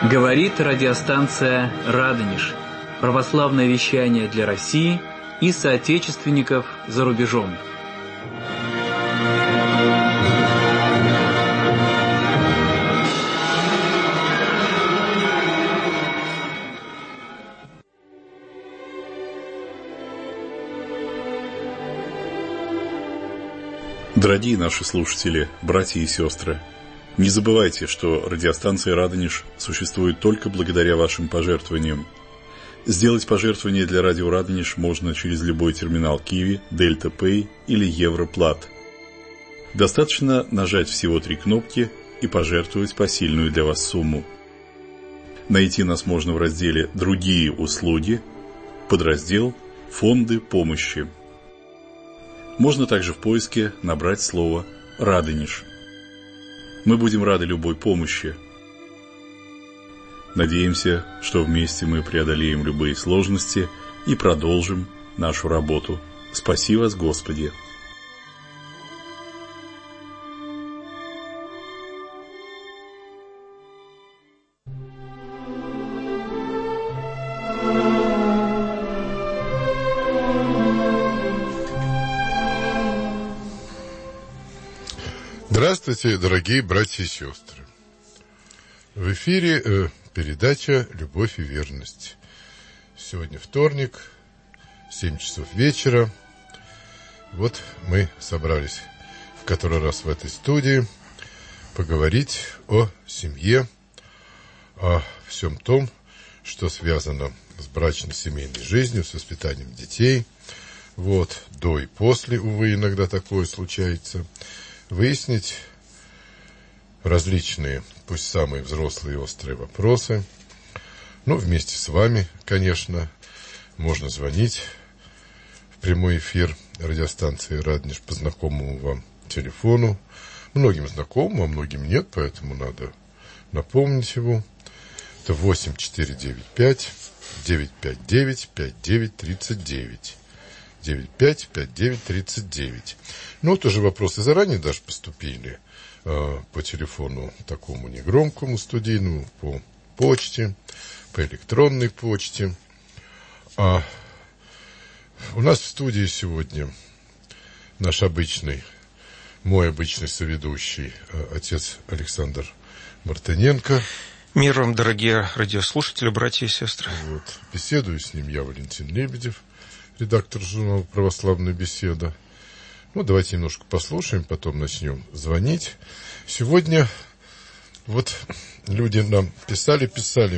Говорит радиостанция «Радонеж». Православное вещание для России и соотечественников за рубежом. Дорогие наши слушатели, братья и сестры, не забывайте, что радиостанция «Радонеж» существует только благодаря вашим пожертвованиям. Сделать пожертвование для радио «Радонеж» можно через любой терминал Киви, Дельта Пэй или Европлат. Достаточно нажать всего 3 кнопки и пожертвовать посильную для вас сумму. Найти нас можно в разделе «Другие услуги», подраздел «Фонды помощи». Можно также в поиске набрать слово «Радонеж». Мы будем рады любой помощи. Надеемся, что вместе мы преодолеем любые сложности и продолжим нашу работу. Спаси вас, Господи! Здравствуйте, дорогие братья и сестры. В эфире передача «Любовь и верность». Сегодня вторник, 7 часов вечера. Вот мы собрались в который раз в этой студии поговорить о семье, о всем том, что связано с брачно-семейной жизнью, с воспитанием детей. Вот, до и после, увы, иногда такое случается. Выяснить различные, пусть самые взрослые и острые вопросы. Ну, вместе с вами, конечно, можно звонить в прямой эфир радиостанции «Радонеж» по знакомому вам телефону. Многим знакомым, а многим нет, поэтому надо напомнить его. Это 8495-959-5939. 95-59-39. Ну, тоже вопросы заранее даже поступили по телефону такому негромкому студийному, по почте, по электронной почте. А у нас в студии сегодня наш мой обычный соведущий, отец Александр Мартыненко. Мир вам, дорогие радиослушатели, братья и сестры. Вот. Беседую с ним я, Валентин Лебедев, редактор журнала «Православная беседа». Ну, давайте немножко послушаем, потом начнем звонить. Сегодня вот люди нам писали,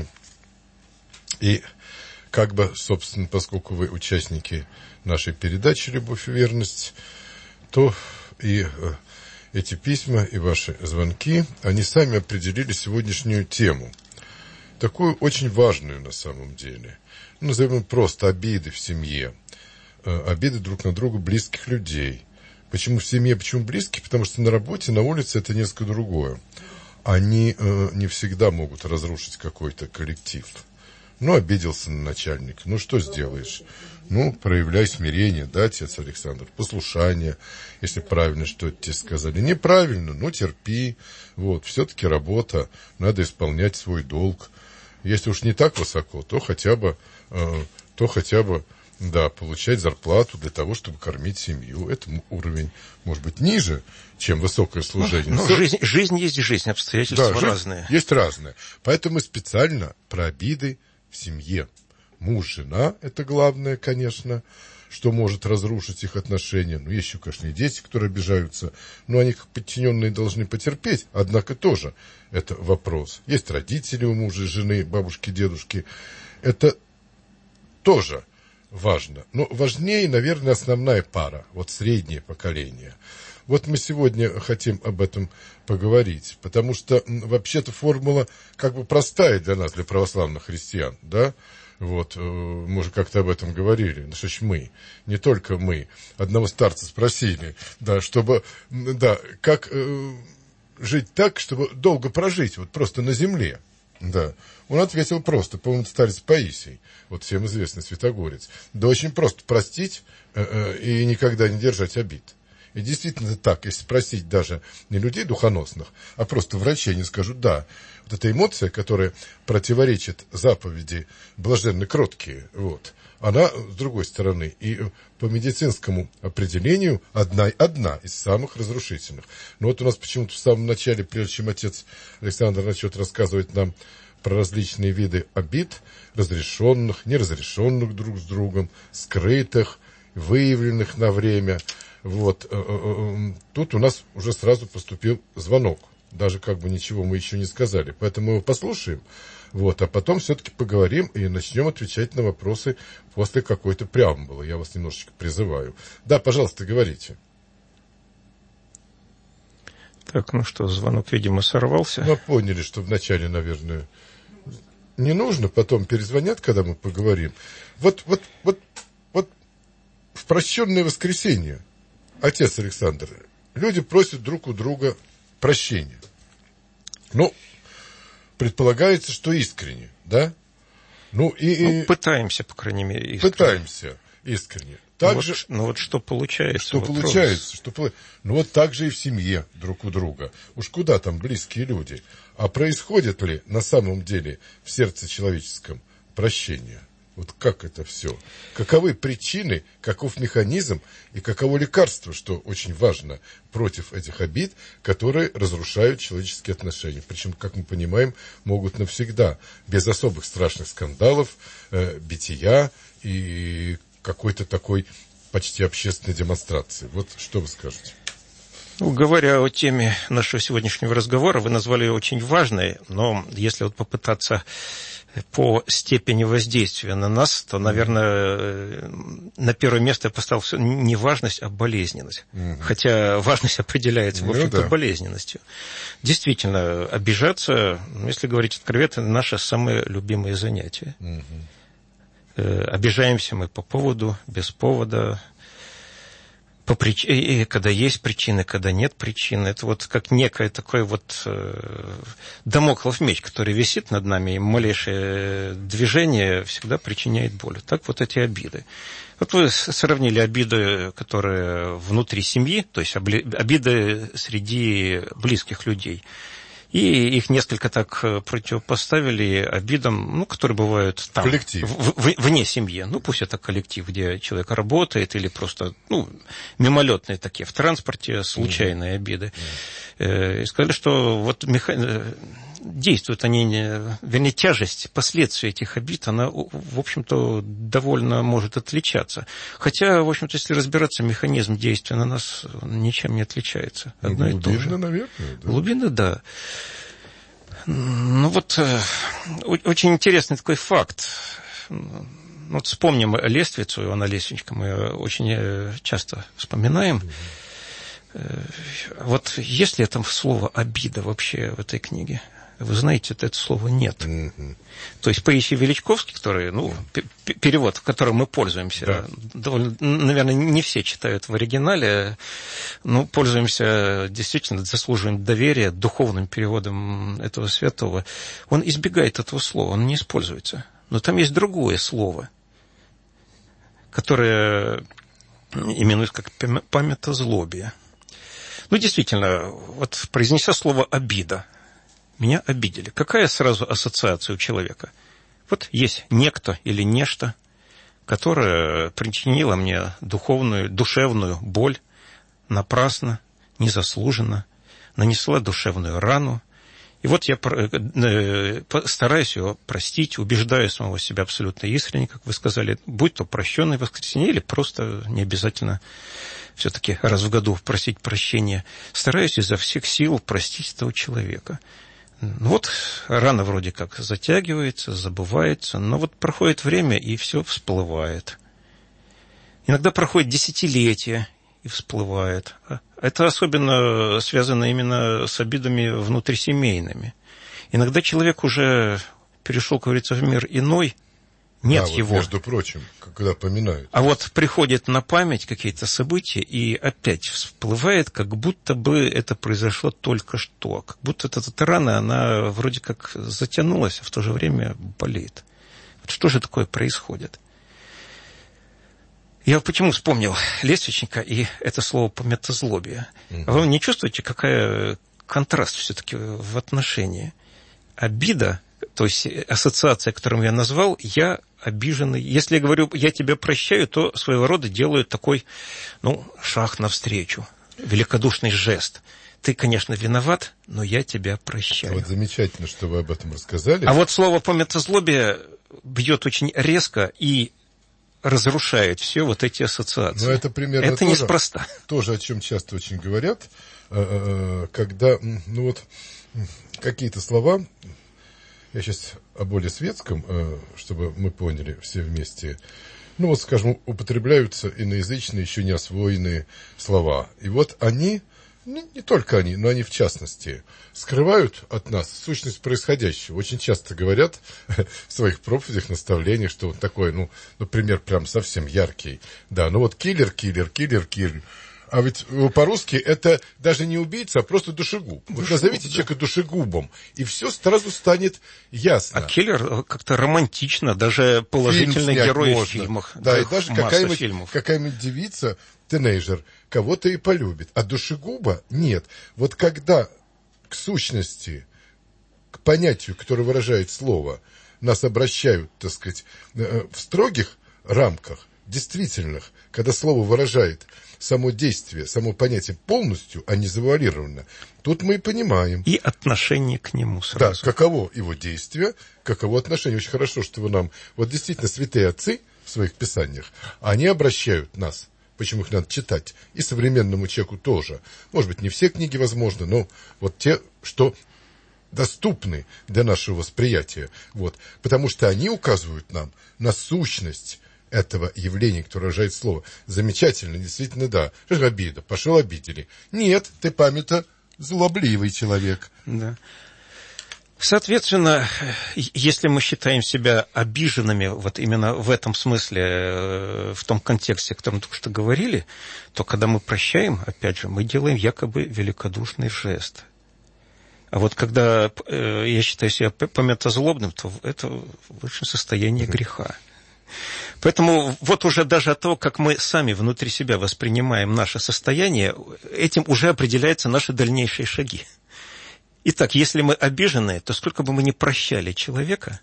и как бы, собственно, поскольку вы участники нашей передачи «Любовь и верность», то и эти письма, и ваши звонки, они сами определили сегодняшнюю тему. Такую очень важную на самом деле. Назовем просто обиды в семье. Обиды друг на друга близких людей. Почему в семье, почему близкие? Потому что на работе, на улице это несколько другое. Они не всегда могут разрушить какой-то коллектив. Ну, обиделся на начальника. Ну, что сделаешь? Ну, проявляй смирение, да, отец Александр? Послушание, если правильно что-то тебе сказали. Неправильно, ну, терпи. Вот, все-таки работа, надо исполнять свой долг. Если уж не так высоко, то хотя бы, да, получать зарплату для того, чтобы кормить семью. Это уровень, может быть, ниже, чем высокое служение. Ну, жизнь есть жизнь, обстоятельства разные. Есть разные. Поэтому мы специально про обиды в семье. Муж, жена, это главное, конечно, что может разрушить их отношения. Ну, есть еще, конечно, и дети, которые обижаются. Но они, как подчиненные, должны потерпеть. Однако тоже это вопрос. Есть родители у мужа и жены, бабушки, дедушки. Это тоже важно. Но важнее, наверное, основная пара, вот среднее поколение. Вот мы сегодня хотим об этом поговорить, потому что вообще-то формула как бы простая для нас, для православных христиан, да? Вот, мы уже как-то об этом говорили. Ну, что ж мы, не только мы. Одного старца спросили, да, чтобы, да, как жить так, чтобы долго прожить, вот просто на земле. Да. Он ответил просто, по-моему, старец Паисий, вот всем известный святогорец. Да очень просто простить и никогда не держать обид. И действительно так, если спросить даже не людей духоносных, а просто врачей, они скажут, да, вот эта эмоция, которая противоречит заповеди блаженны кроткие, вот, она, с другой стороны, и по медицинскому определению одна из самых разрушительных. Но вот у нас почему-то в самом начале, прежде чем отец Александр начнет рассказывать нам про различные виды обид, разрешенных, неразрешенных друг с другом, скрытых, выявленных на время, вот, тут у нас уже сразу поступил звонок. Даже как бы ничего мы еще не сказали. Поэтому мы его послушаем, вот, а потом все-таки поговорим и начнем отвечать на вопросы после какой-то преамбулы. Я вас немножечко призываю. Да, пожалуйста, говорите. Так, ну что, звонок, видимо, сорвался. Мы поняли, что вначале, наверное, не нужно, потом перезвонят, когда мы поговорим. Вот в прощенное воскресенье, отец Александр, люди просят друг у друга прощения. Ну, предполагается, что искренне, да? Ну, пытаемся, по крайней мере, искренне. Пытаемся искренне. Также, вот что получается. Что получается. Ну, вот так же и в семье друг у друга. Уж куда там близкие люди. А происходит ли на самом деле в сердце человеческом прощение? Вот как это все? Каковы причины, каков механизм и каково лекарство, что очень важно, против этих обид, которые разрушают человеческие отношения. Причем, как мы понимаем, могут навсегда, без особых страшных скандалов, бития и какой-то такой почти общественной демонстрации. Вот что вы скажете? Ну, говоря о теме нашего сегодняшнего разговора, вы назвали ее очень важной, но если вот попытаться по степени воздействия на нас, то, наверное, на первое место я поставил не важность, а болезненность. Хотя важность определяется, в общем-то, болезненностью. Действительно, обижаться, если говорить откровенно, наше самое любимое занятие. Обижаемся мы по поводу, без повода, когда есть причины, когда нет причины. Это вот как некое такое вот дамоклов меч, который висит над нами, и малейшее движение всегда причиняет боль. Так вот эти обиды. Вот вы сравнили обиды, которые внутри семьи, то есть обиды среди близких людей. И их несколько так противопоставили обидам, которые бывают там, вне семьи. Пусть это коллектив, где человек работает, или просто, мимолетные такие, в транспорте случайные обиды. И сказали, что вот действуют они, вернее, тяжесть, последствия этих обид, она, в общем-то, довольно может отличаться. Хотя, в общем-то, если разбираться, механизм действия на нас ничем не отличается. Одно и то же. Глубинно, наверное. Да. Глубинно, да. Очень интересный такой факт. Вспомним Лествицу, Иоанна Лествичника, мы очень часто вспоминаем. Вот есть ли это слово «обида» вообще в этой книге? Вы знаете, это слово нет. То есть Паисий Величковский, который, перевод, которым мы пользуемся, довольно, наверное, не все читают в оригинале, пользуемся, действительно, заслуживаем доверия духовным переводом этого святого. Он избегает этого слова, он не используется. Но там есть другое слово, которое именуется как памятозлобие. Действительно, вот произнеся слово «обида», меня обидели. Какая сразу ассоциация у человека? Вот есть некто или нечто, которое причинило мне душевную боль напрасно, незаслуженно, нанесла душевную рану. И вот я стараюсь его простить, убеждаю самого себя абсолютно искренне, как вы сказали, будь то прощенное воскресенье или просто не обязательно все-таки раз в году просить прощения. Стараюсь изо всех сил простить этого человека. Рана вроде как затягивается, забывается, но проходит время, и все всплывает. Иногда проходит десятилетия, и всплывает. Это особенно связано именно с обидами внутрисемейными. Иногда человек уже перешел, как говорится, в мир иной, нет его. Между прочим, когда поминают. А приходит на память какие-то события, и опять всплывает, как будто бы это произошло только что. Как будто эта рана, она вроде как затянулась, а в то же время болит. Что же такое происходит? Я почему вспомнил лестничника и это слово «памятозлобие». Вы не чувствуете, какой контраст все-таки в отношении? Обида, то есть ассоциация, которую я назвал, я обиженный. Если я говорю «я тебя прощаю», то своего рода делаю такой, шаг навстречу, великодушный жест. Ты, конечно, виноват, но я тебя прощаю. Вот замечательно, что вы об этом рассказали. А вот слово «памятозлобие» бьет очень резко и разрушает все вот эти ассоциации. Но это примерно это неспроста. Тоже, о чем часто очень говорят, когда, какие-то слова, я сейчас о более светском, чтобы мы поняли все вместе, скажем, употребляются иноязычные, еще не освоенные слова. И вот они, не только они, но они в частности, скрывают от нас сущность происходящего. Очень часто говорят в своих проповедях, наставлениях, что вот такой, например, прям совсем яркий. Да, киллер. А ведь по-русски это даже не убийца, а просто душегуб. Вот назовите человека душегубом, и все сразу станет ясно. А киллер как-то романтично, даже положительный герой в фильмах. Да, и даже какая-нибудь девица, тинейджер, кого-то и полюбит. А душегуба нет. Вот когда к сущности, к понятию, которое выражает слово, нас обращают, так сказать, в строгих рамках, действительных, когда слово выражает само действие, само понятие полностью, а не завуалированно, тут мы и понимаем. И отношение к нему сразу. Да, каково его действие, каково отношение. Очень хорошо, что вы нам... Вот действительно, святые отцы в своих писаниях, они обращают нас, почему их надо читать, и современному человеку тоже. Может быть, не все книги возможны, но вот те, что доступны для нашего восприятия. Вот. Потому что они указывают нам на сущность этого явления, которое выражает слово. Замечательно, действительно, да. Обида. Пошел обидели. Нет, ты злобливый человек. Да. Соответственно, если мы считаем себя обиженными вот именно в этом смысле, в том контексте, о котором только что говорили, то когда мы прощаем, опять же, мы делаем якобы великодушный жест. А вот когда я считаю себя памятозлобным, то это высшее состояние греха. Поэтому вот уже даже от того, как мы сами внутри себя воспринимаем наше состояние, этим уже определяются наши дальнейшие шаги. Итак, если мы обижены, то сколько бы мы ни прощали человека,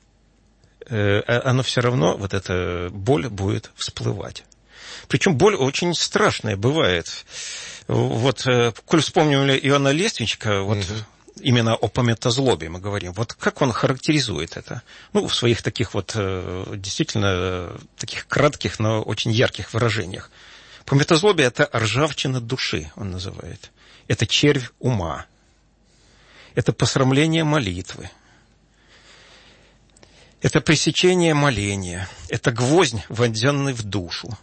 оно все равно, вот эта боль будет всплывать. Причем боль очень страшная бывает. Вот, коль вспомнили Иоанна Лествичника, вот именно о памятозлобии мы говорим. Вот как он характеризует это? В своих таких вот действительно таких кратких, но очень ярких выражениях. Памятозлобие – это ржавчина души, он называет. Это червь ума. Это посрамление молитвы. Это пресечение моления. Это гвоздь, вонзенный в душу.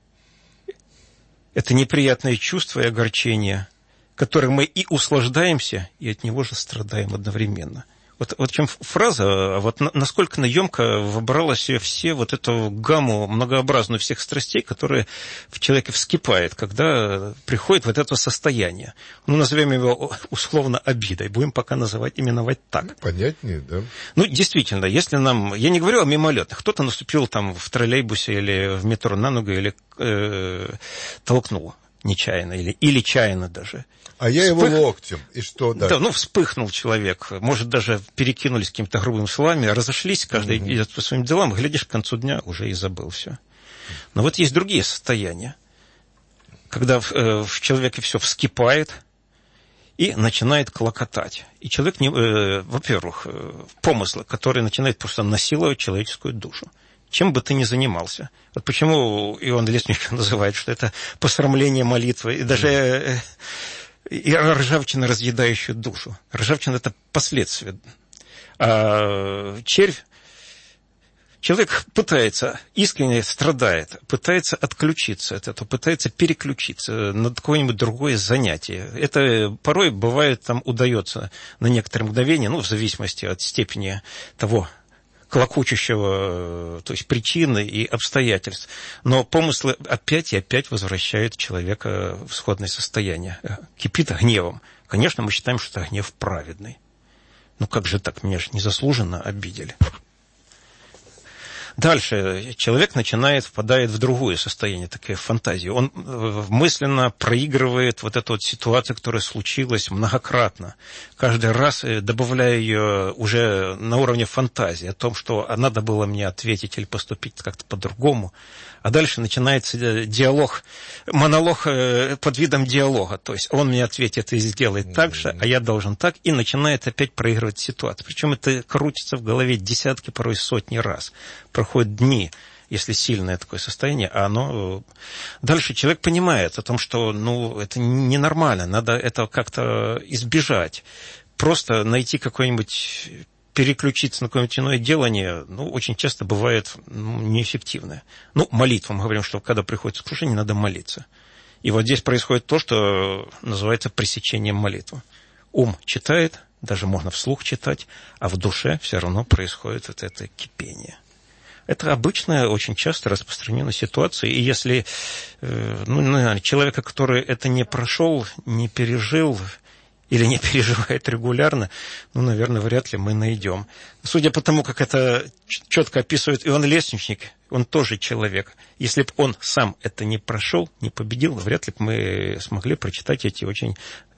Это неприятное чувство и огорчение, которым мы и услаждаемся, и от него же страдаем одновременно. Вот в чем фраза, вот насколько она емко вобрала в себя все вот эту гамму многообразную всех страстей, которые в человеке вскипает, когда приходит вот это состояние. Назовем его условно обидой, будем пока именовать так. Понятнее, да? Действительно, если нам... Я не говорю о мимолетных. Кто-то наступил там в троллейбусе или в метро на ногу, или толкнул нечаянно, или чаянно даже. А я его локтем, и что дальше? Да, вспыхнул человек, может, даже перекинулись какими-то грубыми словами, разошлись, каждый идет по своим делам, глядишь, к концу дня уже и забыл все. Но вот есть другие состояния, когда в человеке все вскипает и начинает клокотать. И человек, во-первых, помыслы, которые начинают просто насиловать человеческую душу. Чем бы ты ни занимался. Вот почему Иоанн Лествичник называет, что это посрамление молитвы, и даже и ржавчина, разъедающая душу. Ржавчина – это последствия. А червь, человек пытается, искренне страдает, пытается отключиться от этого, пытается переключиться на какое-нибудь другое занятие. Это порой бывает, удается на некоторые мгновения, в зависимости от степени того, клокочущего, то есть причины и обстоятельств. Но помыслы опять и опять возвращают человека в исходное состояние. Кипит гневом. Конечно, мы считаем, что это гнев праведный. Как же так? Меня же незаслуженно обидели. Дальше человек впадает в другое состояние, такая фантазия. Он мысленно проигрывает вот эту вот ситуацию, которая случилась многократно. Каждый раз добавляя ее уже на уровне фантазии о том, что надо было мне ответить или поступить как-то по-другому. А дальше начинается монолог под видом диалога. То есть он мне ответит и сделает так же, а я должен так. И начинает опять проигрывать ситуацию. Причем это крутится в голове десятки, порой сотни раз. Проходят дни, если сильное такое состояние, а оно... Дальше человек понимает о том, что это ненормально, надо это как-то избежать. Просто найти какой-нибудь... переключиться на какое-нибудь иное делание, очень часто бывает неэффективное. Молитва. Мы говорим, что когда приходит искушение, надо молиться. И вот здесь происходит то, что называется пресечением молитвы. Ум читает, даже можно вслух читать, а в душе все равно происходит вот это кипение. Это обычная, очень часто распространенная ситуация. И если человека, который это не прошел, не пережил, или не переживает регулярно, наверное, вряд ли мы найдем. Судя по тому, как это четко описывает Иоанн Лестничник, он тоже человек. Если бы он сам это не прошел, не победил, вряд ли бы мы смогли прочитать эти очень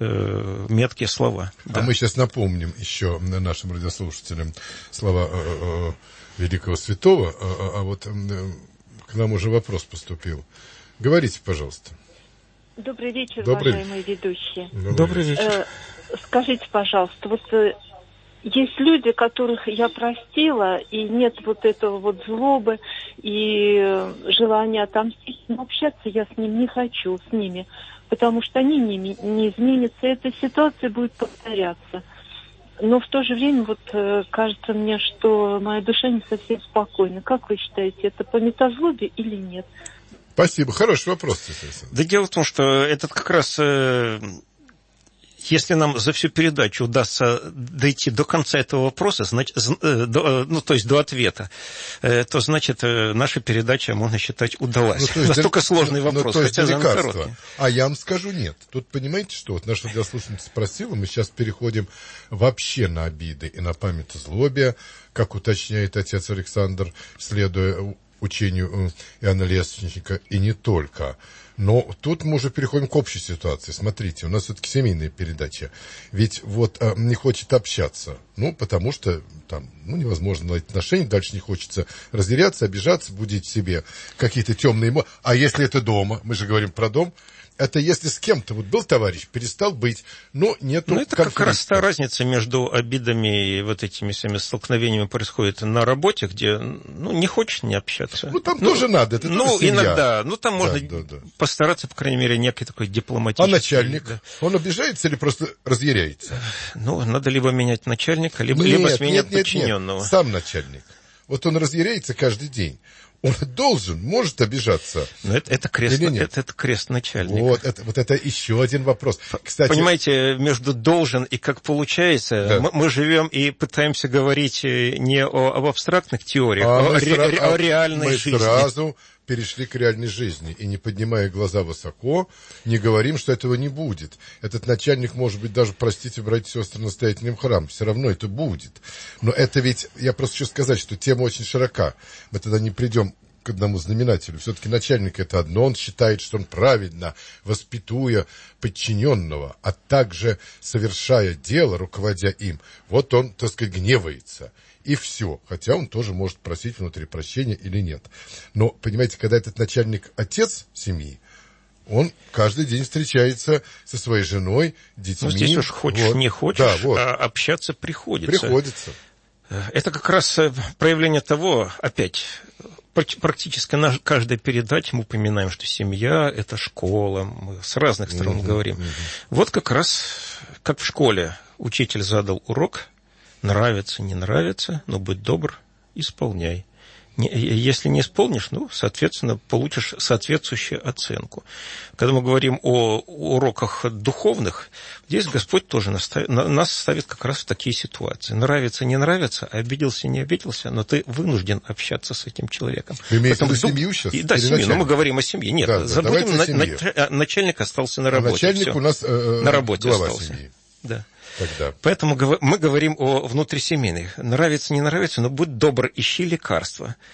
меткие слова. А мы сейчас напомним еще нашим радиослушателям слова великого святого, а вот к нам уже вопрос поступил. Говорите, пожалуйста. Добрый вечер, уважаемые ведущие. Добрый вечер. Скажите, пожалуйста, есть люди, которых я простила, и нет вот этого злобы и желания отомстить, но общаться я с ними, потому что они не изменятся, и эта ситуация будет повторяться. Но в то же время кажется мне, что моя душа не совсем спокойна. Как вы считаете, это по метазлобе или нет? Спасибо. Хороший вопрос, естественно. Да дело в том, что этот как раз... Если нам за всю передачу удастся дойти до конца этого вопроса, то есть до ответа, то, значит, наша передача, можно считать, удалась. Настолько сложный вопрос, хотя он короткий. А я вам скажу нет. Тут понимаете, что наш радиослушатель спросил, мы сейчас переходим вообще на обиды и на памятозлобие, как уточняет отец Александр, следуя учению Иоанна Лестничника, и не только. Но тут мы уже переходим к общей ситуации. Смотрите, у нас все-таки семейная передача. Ведь не хочет общаться. Потому что там, невозможно наладить отношения, дальше не хочется разъяряться, обижаться, будить в себе какие-то темные эмоции. А если это дома, мы же говорим про дом, это если с кем-то был товарищ, перестал быть, но нету это конфликта. Как раз та разница между обидами и этими всеми столкновениями происходит на работе, где, не хочешь не общаться. Там тоже надо, это тоже семья. Иногда, там можно постараться, по крайней мере, некий такой дипломатический. А начальник? Да. Он обижается или просто разъяряется? Надо либо менять начальника, либо сменять подчиненного. Нет, сам начальник. Он разъяряется каждый день. Он может обижаться. Но это крест начальника. Вот это еще один вопрос. Кстати, понимаете, между должен и как получается, да. мы живем и пытаемся говорить не об абстрактных теориях, о реальной жизни. Мы сразу перешли к реальной жизни и, не поднимая глаза высоко, не говорим, что этого не будет. Этот начальник может быть даже, простите, братья и сестры, настоятелем храма. Все равно это будет. Но это ведь, я просто хочу сказать, что тема очень широка. Мы тогда не придем к одному знаменателю. Все-таки начальник это одно, он считает, что он правильно, воспитуя подчиненного, а также совершая дело, руководя им, он, так сказать, гневается. И все. Хотя он тоже может просить внутри прощения или нет. Но, понимаете, когда этот начальник отец семьи, он каждый день встречается со своей женой, детьми. Здесь уж хочешь, не хочешь, а общаться приходится. Это как раз проявление того, опять, практически на каждой передаче мы упоминаем, что семья – это школа, мы с разных сторон говорим. Вот как раз, как в школе, учитель задал урок, нравится, не нравится, но будь добр, исполняй. Если не исполнишь, соответственно, получишь соответствующую оценку. Когда мы говорим о уроках духовных, здесь Господь тоже нас ставит как раз в такие ситуации. Нравится, не нравится, обиделся, не обиделся, но ты вынужден общаться с этим человеком. Вы имеете в виду семью сейчас? Да, семью, но мы говорим о семье. Нет, забудем, начальник остался на работе. Начальник у нас на работе глава остался. Семьи. Да. Тогда. Поэтому мы говорим о внутрисемейных. Нравится, не нравится, но будь добр, ищи лекарства.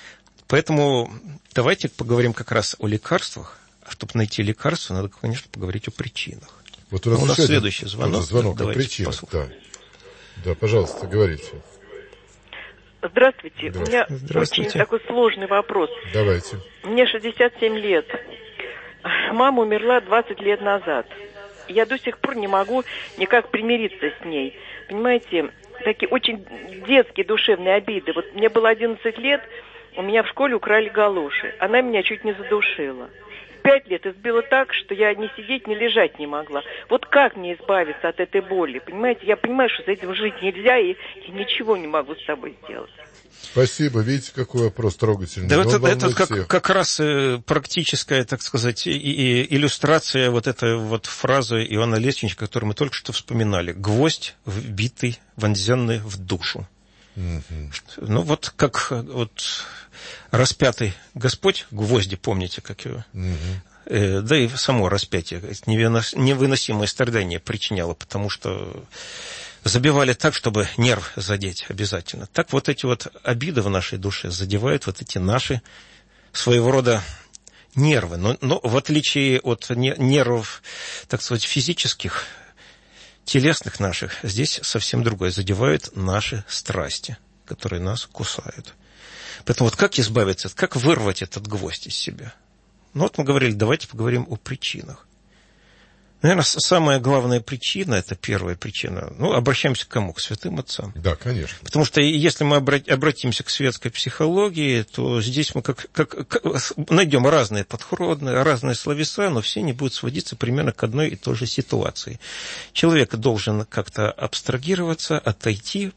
Поэтому давайте поговорим как раз о лекарствах. А чтобы найти лекарство, надо, конечно, поговорить о причинах. Вот у нас следующий звонок. Звонок о причинах. Да, пожалуйста, говорите. Здравствуйте. У меня очень такой сложный вопрос. Давайте. Мне 67 лет. Мама умерла 20 лет назад. Я до сих пор не могу никак примириться с ней. Понимаете, такие очень детские душевные обиды. Вот мне было 11 лет, у меня в школе украли галоши. Она меня чуть не задушила. 5 лет избила так, что я ни сидеть, ни лежать не могла. Вот как мне избавиться от этой боли? Понимаете, я понимаю, что с этим жить нельзя, и я ничего не могу с собой сделать. Спасибо. Видите, какой вопрос трогательный. Да, это как раз практическая, так сказать, иллюстрация вот этой вот фразы Иоанна Лествичника, которую мы только что вспоминали. «Гвоздь, вбитый, вонзенный в душу». Ну, вот как вот распятый Господь, гвозди, помните, как его? Да и само распятие невыносимое страдание причиняло, потому что забивали так, чтобы нерв задеть обязательно. Так вот эти вот обиды в нашей душе задевают вот эти наши своего рода нервы. Но в отличие от нервов, так сказать, физических, телесных наших, здесь совсем другое. Задевают наши страсти, которые нас кусают. Поэтому вот как избавиться, как вырвать этот гвоздь из себя? Ну вот мы говорили, давайте поговорим о причинах. Наверное, самая главная причина, это первая причина, обращаемся к кому? К святым отцам. Да, конечно. Потому что если мы обратимся к светской психологии, то здесь мы найдем разные подходы, разные словеса, но все они будут сводиться примерно к одной и той же ситуации. Человек должен как-то абстрагироваться, отойти,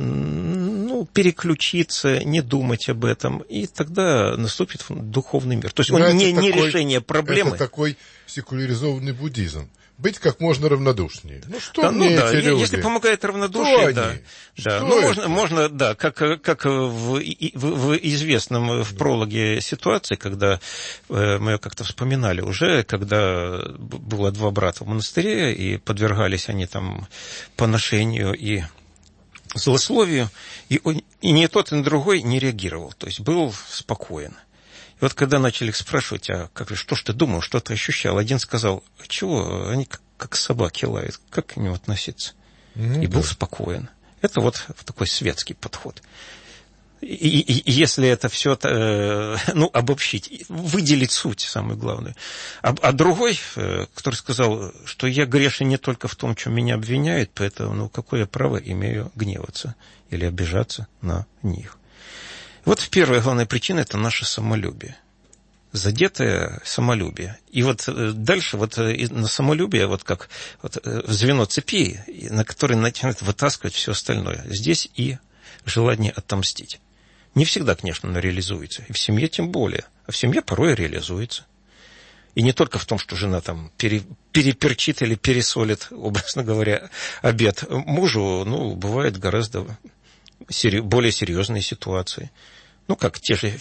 переключиться, не думать об этом, и тогда наступит духовный мир. То есть он не решение проблемы. Это такой секуляризованный буддизм. Быть как можно равнодушнее. Что мне эти люди? Если помогает равнодушие, да. Можно, как в известном в прологе ситуации, когда мы ее как-то вспоминали уже, когда было 2 брата в монастыре, и подвергались они там поношению и злословию, и ни тот, ни другой не реагировал, то есть был спокоен. И вот когда начали их спрашивать, что ж ты думал, что ты ощущал, один сказал, чего, они как собаки лают, как к ним относиться? И был спокоен. Это вот такой светский подход. И если это все обобщить, выделить суть, самое главное. А другой, который сказал, что я грешен не только в том, чем меня обвиняют, поэтому какое я право имею гневаться или обижаться на них. Вот первая главная причина – это наше самолюбие. Задетое самолюбие. И вот дальше на самолюбие, как звено цепи, на которое начинает вытаскивать все остальное. Здесь и желание отомстить. Не всегда, конечно, оно реализуется. И в семье тем более. А в семье порой реализуется. И не только в том, что жена там переперчит или пересолит, образно говоря, обед мужу, бывают гораздо более серьезные ситуации. Как те же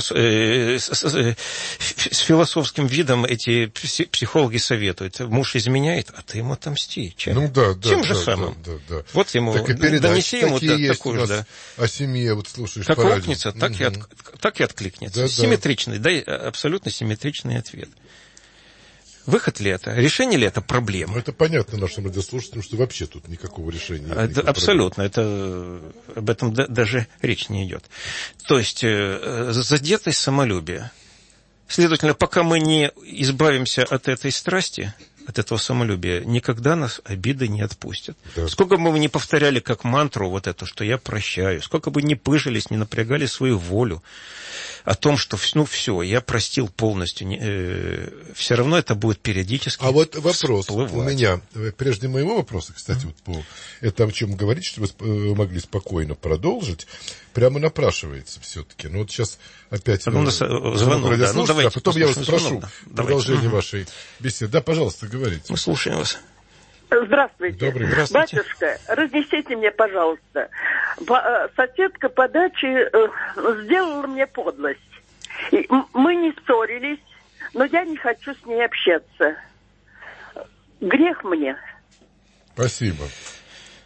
с философским видом эти психологи советуют. Муж изменяет, а ты ему отомсти. Чем? Тем же самым. Да. Вот ему, донеси ему такую же. Да. О семье, слушаешь, как аукнется, так и откликнется. Да, симметричный, абсолютно симметричный ответ. Выход ли это? Решение ли это проблемы? Это понятно нашим радиослушателям, что вообще тут никакого решения нет. Абсолютно. Об этом даже речь не идет. То есть, задетость самолюбия. Следовательно, пока мы не избавимся от этой страсти, от этого самолюбия, никогда нас обиды не отпустят. Да. Сколько бы мы ни повторяли как мантру что я прощаю, сколько бы ни пыжились, не напрягали свою волю о том, что все, я простил полностью, все равно это будет периодически А вот вопрос всплывать. У меня, прежде моего вопроса, кстати, это о чем говорить, что вы могли спокойно продолжить, прямо напрашивается все-таки. Вот сейчас опять звонок, давайте, а потом я вас спрошу продолжение вашей беседы. Да, пожалуйста, говорите. Мы слушаем вас. Здравствуйте. Добрый день. Батюшка, разнесите мне, пожалуйста. Соседка по даче сделала мне подлость. И мы не ссорились, но я не хочу с ней общаться. Грех мне. Спасибо.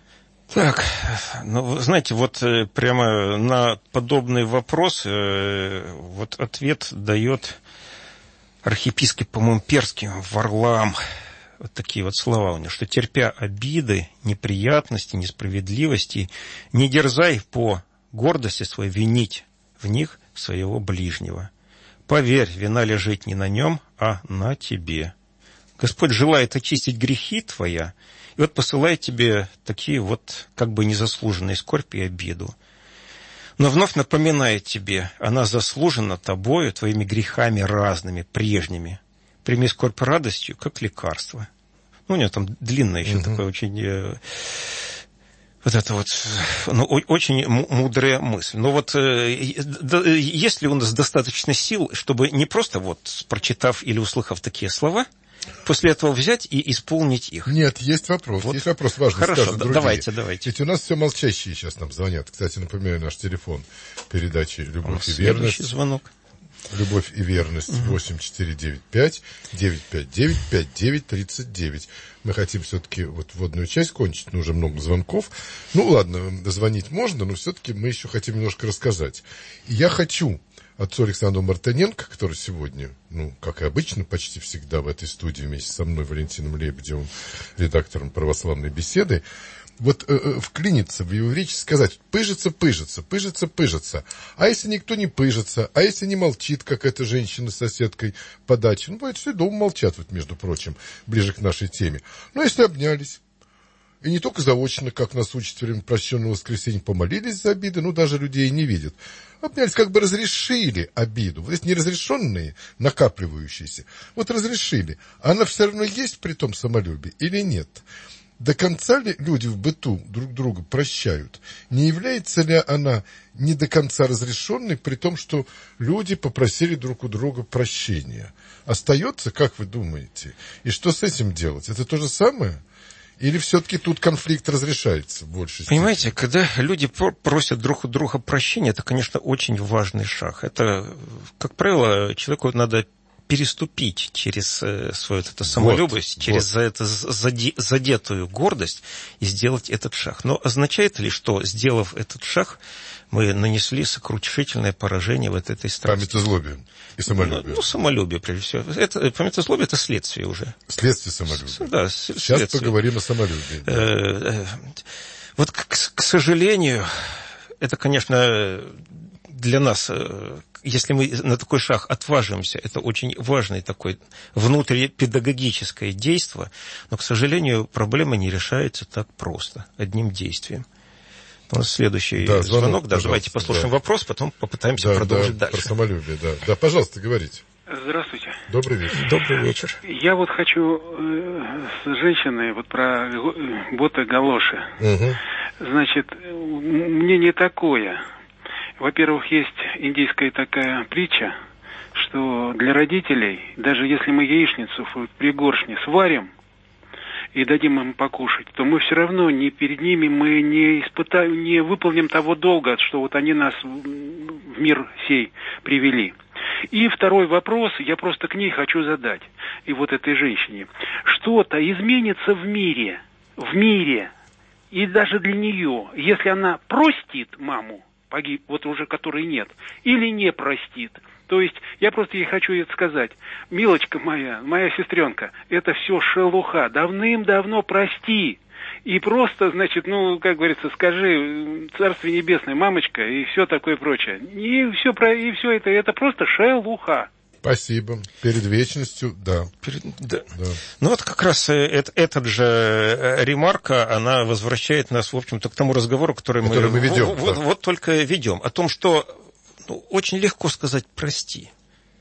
Так, ну, знаете, вот прямо на подобный вопрос вот ответ дает архиепископ, по-моему, Перский, Варлаам. Вот такие вот слова у него, что терпя обиды, неприятности, несправедливости, не дерзай по гордости своей винить в них своего ближнего. Поверь, вина лежит не на нем, а на тебе. Господь желает очистить грехи твоя, и вот посылает тебе такие вот как бы незаслуженные скорбь и обиду. Но вновь напоминает тебе, она заслужена тобою, твоими грехами разными, прежними. Прими скорбь радостью, как лекарство. Ну, у него там длинное еще такое очень... Вот это вот, ну, очень мудрая мысль. Но вот есть ли у нас достаточно сил, чтобы не просто вот прочитав или услыхав такие слова, после этого взять и исполнить их? Нет, есть вопрос. Вот. Есть вопрос важный. Хорошо, давайте. Ведь у нас все молчащие сейчас нам звонят. Кстати, напоминаю, наш телефон передачи «Любовь и верность». Звонок. «Любовь и верность» 8495-959-5939. Мы хотим все-таки вот вводную часть кончить, но уже много звонков. Ну, ладно, дозвонить можно, но все-таки мы еще хотим немножко рассказать. И я хочу отцу Александру Мартыненко, который сегодня, ну, как и обычно, почти всегда в этой студии вместе со мной, Валентином Лебедевым, редактором «Православной беседы», вот вклиниться в его речь, сказать: пыжится. А если никто не пыжится, а если не молчит, как эта женщина с соседкой по даче? Ну, бывает, все дома молчат, вот, между прочим, ближе к нашей теме. Но если обнялись, и не только заочно, как нас учат время прощенного воскресенья, помолились за обиды, ну, даже людей не видят. Обнялись, как бы разрешили обиду. Вот эти неразрешенные, накапливающиеся, вот разрешили. А она все равно есть при том самолюбии или нет? До конца ли люди в быту друг друга прощают? Не является ли она не до конца разрешенной, при том, что люди попросили друг у друга прощения? Остается, как вы думаете? И что с этим делать? Это то же самое? Или все-таки тут конфликт разрешается в большей степени? Понимаете, когда люди просят друг у друга прощения, это, конечно, очень важный шаг. Это, как правило, человеку надо переступить через свою вот это самолюбость, через эту задетую гордость и сделать этот шаг. Но означает ли, что, сделав этот шаг, мы нанесли сокрушительное поражение вот этой страсти? Памятозлобие и самолюбие. Ну, самолюбие, прежде всего. Памятозлобие – это следствие уже. Следствие самолюбия. Да, Сейчас поговорим о самолюбии. Вот, к сожалению, это, конечно, для нас, если мы на такой шаг отваживаемся, это очень важное такое внутрипедагогическое действие, но, к сожалению, проблема не решается так просто, одним действием. У нас следующий звонок. Да, давайте послушаем вопрос, потом попытаемся продолжить дальше. Про самолюбие, да. Пожалуйста, говорите. Здравствуйте. Добрый вечер. Добрый вечер. Я вот хочу с женщиной вот про боты-галоши. Угу. Значит, мнение такое. Во-первых, есть индийская такая притча, что для родителей, даже если мы яичницу в пригоршне сварим и дадим им покушать, то мы все равно перед ними мы не выполним того долга, что вот они нас в мир сей привели. И второй вопрос, я просто к ней хочу задать, и вот этой женщине. Что-то изменится в мире, и даже для нее, если она простит маму, погиб, вот уже которой нет, или не простит. То есть я просто ей хочу это сказать: милочка моя сестренка, это все шелуха, давным-давно прости. И просто, значит, ну, как говорится, скажи Царствие Небесное, мамочка, и все такое прочее. И все это просто шелуха. Спасибо. Перед вечностью, да. Да. Ну вот как раз этот же ремарка, она возвращает нас, в общем-то, к тому разговору, который мы ведем. Вот только ведем. О том, что очень легко сказать «прости»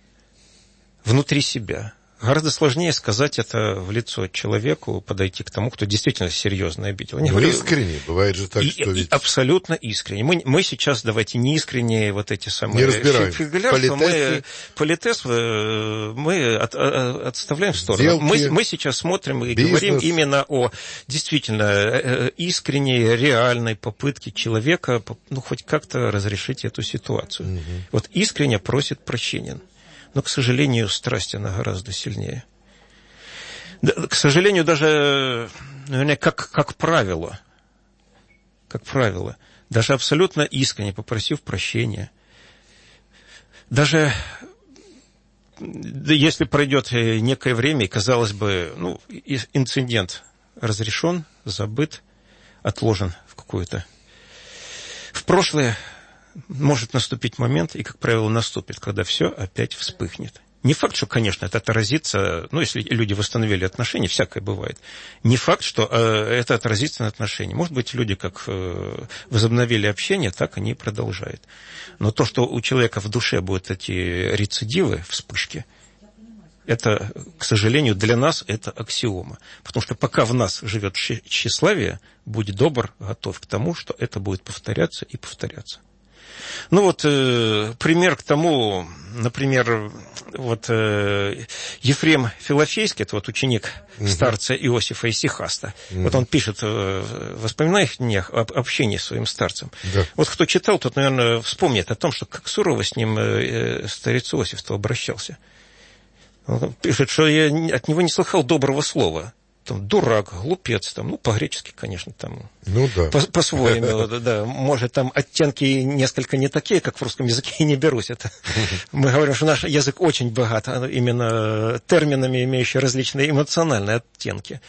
внутри себя. Гораздо сложнее сказать это в лицо человеку, подойти к тому, кто действительно серьезно обидел. Искренне, бывает же так, что ведь... Абсолютно искренне. Мы сейчас, давайте, не искренние вот эти самые... Не разбираем. Политес мы отставляем в сторону. Мы сейчас смотрим и говорим именно о действительно искренней, реальной попытке человека, хоть как-то разрешить эту ситуацию. Угу. Вот искренне просит прощения. Но, к сожалению, страсть, она гораздо сильнее. К сожалению, даже, наверное, как правило, как правило, даже абсолютно искренне попросив прощения, даже если пройдет некое время, и, казалось бы, инцидент разрешен, забыт, отложен в прошлое, может наступить момент, и, как правило, наступит, когда все опять вспыхнет. Не факт, что, конечно, это отразится, если люди восстановили отношения, всякое бывает. Не факт, что это отразится на отношениях. Может быть, люди как возобновили общение, так они и продолжают. Но то, что у человека в душе будут эти рецидивы, вспышки, это, к сожалению, для нас это аксиома. Потому что пока в нас живет тщеславие, будь добр, готов к тому, что это будет повторяться и повторяться. Пример к тому, например, Ефрем Филофейский, это ученик старца Иосифа Исихаста. Он пишет в воспоминаниях об общении с своим старцем. Да. Кто читал, тот, наверное, вспомнит о том, что как сурово с ним старец Иосиф обращался. Он пишет, что я от него не слыхал доброго слова. Дурак, глупец, по-гречески, конечно, по-своему, да, может, оттенки несколько не такие, как в русском языке, и не берусь. Мы говорим, что наш язык очень богат именно терминами, имеющими различные эмоциональные оттенки.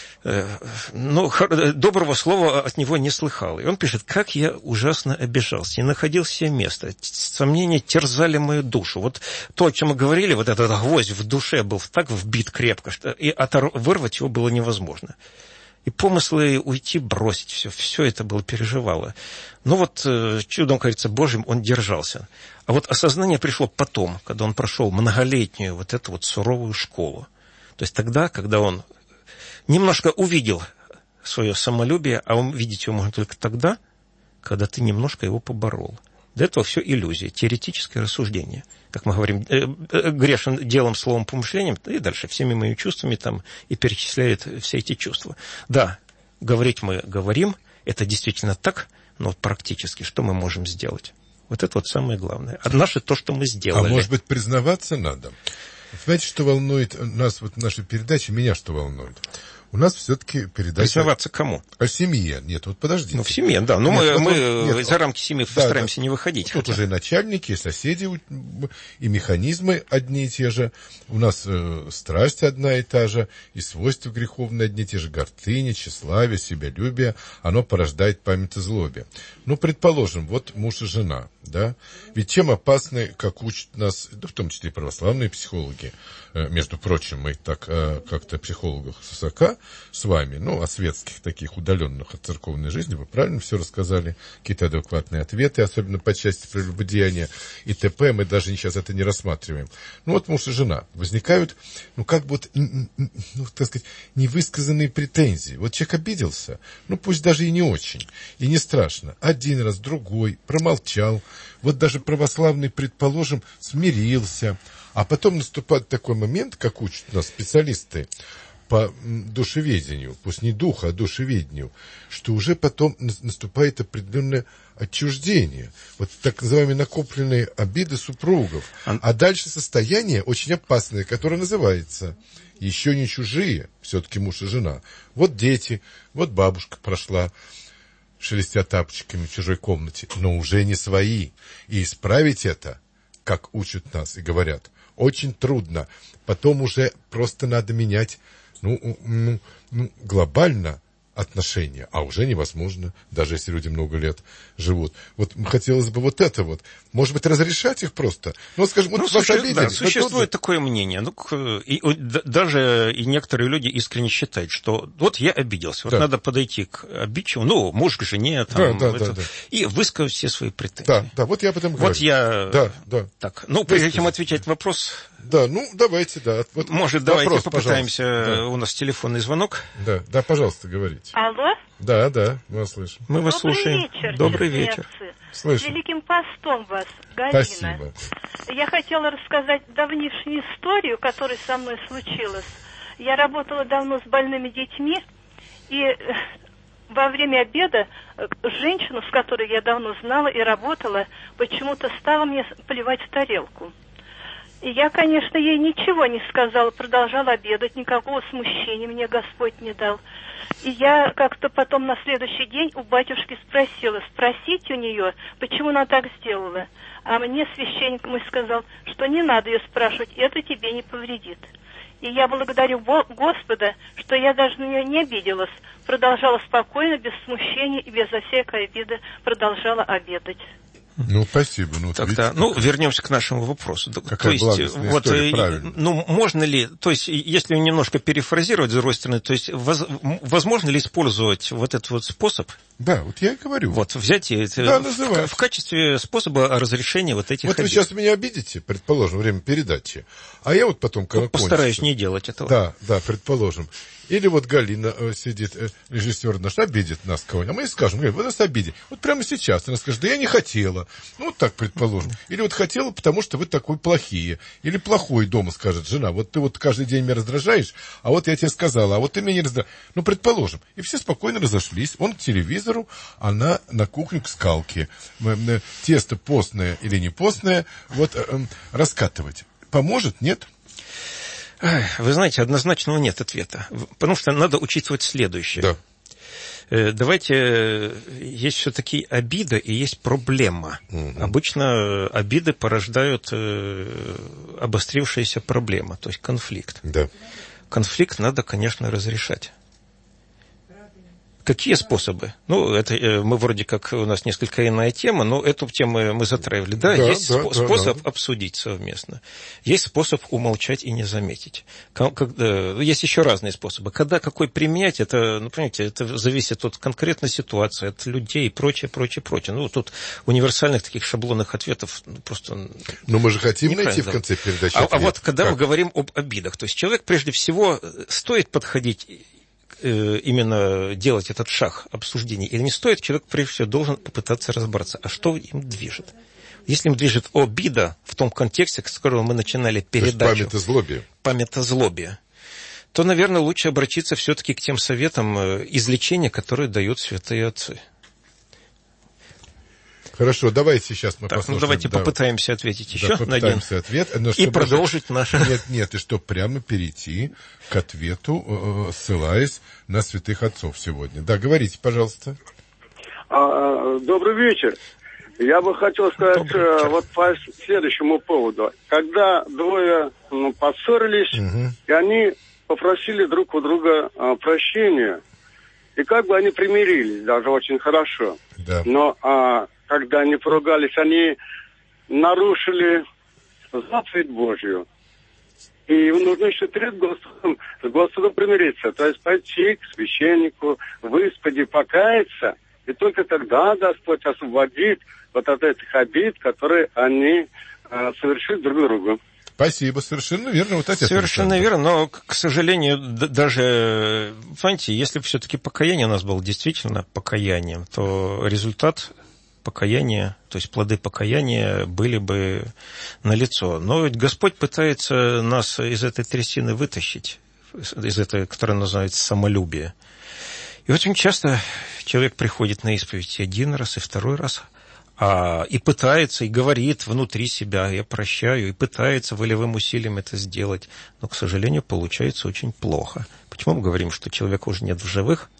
Доброго слова от него не слыхал. И он пишет, как я ужасно обижался, не находил себе места. Сомнения терзали мою душу. То, о чем мы говорили, этот гвоздь в душе был так вбит крепко, что и вырвать его было невозможно. И помыслы уйти, бросить все это было переживало. Чудом, кажется, Божьим он держался. А осознание пришло потом, когда он прошел многолетнюю эту суровую школу. То есть тогда, когда он немножко увидел свое самолюбие, а увидеть его можно только тогда, когда ты немножко его поборол. До этого все иллюзия, теоретическое рассуждение. Как мы говорим, грешен делом, словом, помышлением, и дальше всеми моими чувствами и перечисляет все эти чувства. Да, говорить мы говорим, это действительно так, но практически что мы можем сделать? Это самое главное. А наше то, что мы сделали. А может быть, признаваться надо? Знаете, что волнует нас в нашей передаче? Меня что волнует? У нас все-таки передача... Признаваться кому? О семье. Нет, подождите. В семье, да. Мы за рамки семьи стараемся не выходить. Тут уже начальники, соседи, и механизмы одни и те же. У нас страсть одна и та же, и свойства греховные одни и те же. Гордыня, тщеславие, себялюбие. Оно порождает память о злобе. Предположим, муж и жена, да? Ведь чем опасны, как учат нас, в том числе и православные психологи, между прочим, мы так как-то психологов высока с вами, о светских таких удаленных от церковной жизни, вы правильно все рассказали, какие-то адекватные ответы, особенно по части прелюбодеяния и т.п., мы даже сейчас это не рассматриваем. Муж и жена, возникают, так сказать, невысказанные претензии. Человек обиделся, пусть даже и не очень, и не страшно, один раз, другой, промолчал, даже православный, предположим, смирился, а потом наступает такой момент, как учат нас специалисты по душеведению, пусть не духа, а душеведению, что уже потом наступает определенное отчуждение, так называемые накопленные обиды супругов. А дальше состояние очень опасное, которое называется еще не чужие, все-таки муж и жена. Дети, бабушка прошла, шелестя тапочками в чужой комнате, но уже не свои. И исправить это, как учат нас и говорят, очень трудно. Потом уже просто надо менять, глобально отношения, а уже невозможно, даже если люди много лет живут. Хотелось бы может быть, разрешать их просто. Скажем, вас обидели. Да, существует такое мнение. Даже и некоторые люди искренне считают, что я обиделся, надо подойти к обидчивому, муж к жене, и высказать все свои претензии. Да, я об этом говорю. Так, прежде чем отвечать на вопрос... Да, давайте, да. Может, давайте попытаемся, да. У нас телефонный звонок. Да, пожалуйста, говорите. Алло? Да, мы вас слышим. Мы вас слушаем. Добрый вечер. С Великим постом вас, Галина. Спасибо. Я хотела рассказать давнишнюю историю, которая со мной случилась. Я работала давно с больными детьми, и во время обеда женщина, с которой я давно знала и работала, почему-то стала мне плевать в тарелку. И я, конечно, ей ничего не сказала, продолжала обедать, никакого смущения мне Господь не дал. И я как-то потом на следующий день у батюшки спросила, спросить у нее, почему она так сделала. А мне священник мой сказал, что не надо ее спрашивать, это тебе не повредит. И я благодарю Господа, что я даже на нее не обиделась, продолжала спокойно, без смущения и безо всякой обиды продолжала обедать. Ну, спасибо. Ну, тогда, вернемся к нашему вопросу. Какая благостная история, правильно. Ну, можно ли, то есть, если немножко перефразировать, с другой стороны, то есть, возможно ли использовать вот этот вот способ? Да, вот я и говорю. Вот, взять в качестве способа разрешения вот этих Вот обид. Вы сейчас меня обидите, предположим, время передачи, а я вот потом, когда постараюсь не делать этого. Да, предположим. Или вот Галина сидит, режиссер наш, обидит нас кого-нибудь. А мы ей скажем, вы нас обидели. Вот прямо сейчас она скажет, да я не хотела. Ну, вот так предположим. Или вот хотела, потому что вы такой плохие. Или плохой дома скажет жена. Вот ты вот каждый день меня раздражаешь, а вот я тебе сказала, а вот ты меня не раздражаешь. Ну, предположим. И все спокойно разошлись. Он к телевизору, она на кухню к скалке. Тесто постное или не постное, вот раскатывать. Поможет, нет? Вы знаете, однозначного нет ответа, потому что надо учитывать следующее. Да. Давайте, есть все-таки обида и есть проблема. Обычно обиды порождают обострившаяся проблема, то есть конфликт. Да. Конфликт надо, конечно, разрешать. Какие способы? Ну, это мы вроде как, у нас несколько иная тема, но эту тему мы затрагивали. Да, есть способ обсудить совместно. Есть способ умолчать и не заметить. Есть еще разные способы. Когда какой применять, это, ну, понимаете, это зависит от конкретной ситуации, от людей и прочее. Ну, тут универсальных таких шаблонных ответов просто... Но мы же хотим найти в конце передачи ответ. А вот когда мы говорим об обидах, то есть человек, прежде всего, стоит подходить... именно делать этот шаг обсуждения или не стоит, человек прежде всего должен попытаться разобраться, а что им движет. Если им движет обида в том контексте, с которого мы начинали передачу, памятозлобие, то, наверное, лучше обратиться все-таки к тем советам излечения, которые дают святые отцы. Хорошо, давайте сейчас мы послушаем. Давайте попытаемся ответить еще на один. Ответ, и продолжить наше... Нет, и чтобы прямо перейти к ответу, ссылаясь на святых отцов сегодня. Да, говорите, пожалуйста. Добрый вечер. Я бы хотел сказать вот по следующему поводу. Когда двое поссорились, и они попросили друг у друга прощения, и как бы они примирились даже очень хорошо. Да. Но когда они поругались, они нарушили заповедь Божью. И нужно еще перед с Господом примириться. То есть пойти к священнику, в исповеди покаяться, и только тогда Господь освободит вот от этих обид, которые они совершили друг другу. Спасибо, совершенно верно. Вот отец совершенно Александр. верно, но, к сожалению, даже, понимаете, если бы все-таки покаяние у нас было действительно покаянием, то результат покаяния, то есть плоды покаяния были бы налицо. Но ведь Господь пытается нас из этой трясины вытащить, из этой, которая называется самолюбие. И очень часто человек приходит на исповедь один раз, и второй раз, и пытается, и говорит внутри себя, я прощаю, и пытается волевым усилием это сделать. Но, к сожалению, получается очень плохо. Почему мы говорим, что человека уже нет в живых?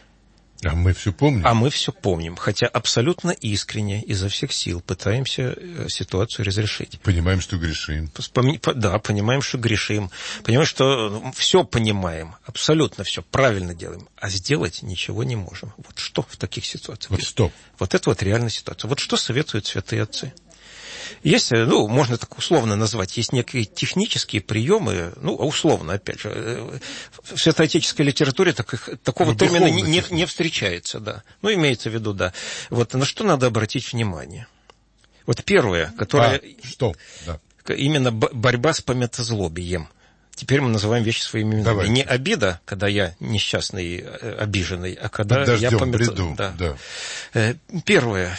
А мы все помним. А мы все помним, хотя абсолютно искренне, изо всех сил пытаемся ситуацию разрешить. Понимаем, что грешим. Да, понимаем, что грешим. Понимаем, что все понимаем, абсолютно все правильно делаем, а сделать ничего не можем. Вот что в таких ситуациях? Вот что? Вот это вот реальная ситуация. Вот что советуют святые отцы? Есть, можно так условно назвать, есть некие технические приемы, условно, опять же, в святоотеческой литературе такого термина не встречается, да. Имеется в виду, да. Вот на что надо обратить внимание? Вот первое, которое... Что? Да. Именно борьба с памятозлобием. Теперь мы называем вещи своими именами. Давайте. Не обида, когда я несчастный, обиженный, а когда я бреду. Да. Первое.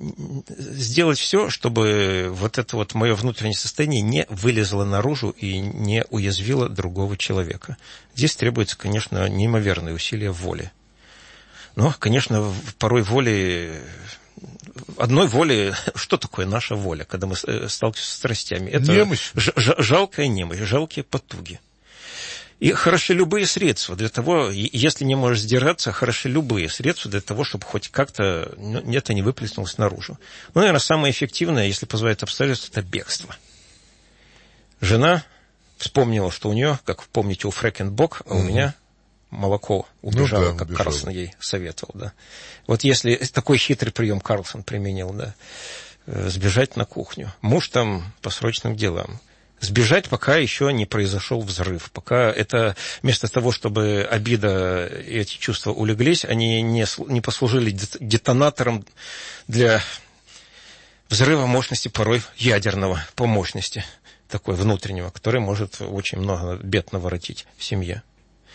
Сделать все, чтобы вот это вот мое внутреннее состояние не вылезло наружу и не уязвило другого человека. Здесь требуется, конечно, неимоверные усилия воли. Но, конечно, порой воли одной воли. Что такое наша воля, когда мы сталкиваемся с страстями? Это немощь. Жалкая немощь, жалкие потуги. И хороши любые средства для того, если не можешь сдержаться, хороши любые средства для того, чтобы хоть как-то это не выплеснулось наружу. Ну, наверное, самое эффективное, если позволяет обстоятельства, это бегство. Жена вспомнила, что у нее, как помните, у Фрэкенбок, а у меня молоко убежало, как Карлсон ей советовал. Да. Вот если такой хитрый прием Карлсон применил, да, сбежать на кухню. Муж там по срочным делам. Сбежать, пока еще не произошел взрыв, пока это вместо того, чтобы обида и эти чувства улеглись, они не послужили детонатором для взрыва мощности, порой ядерного по мощности, такой внутреннего, который может очень много бед наворотить в семье.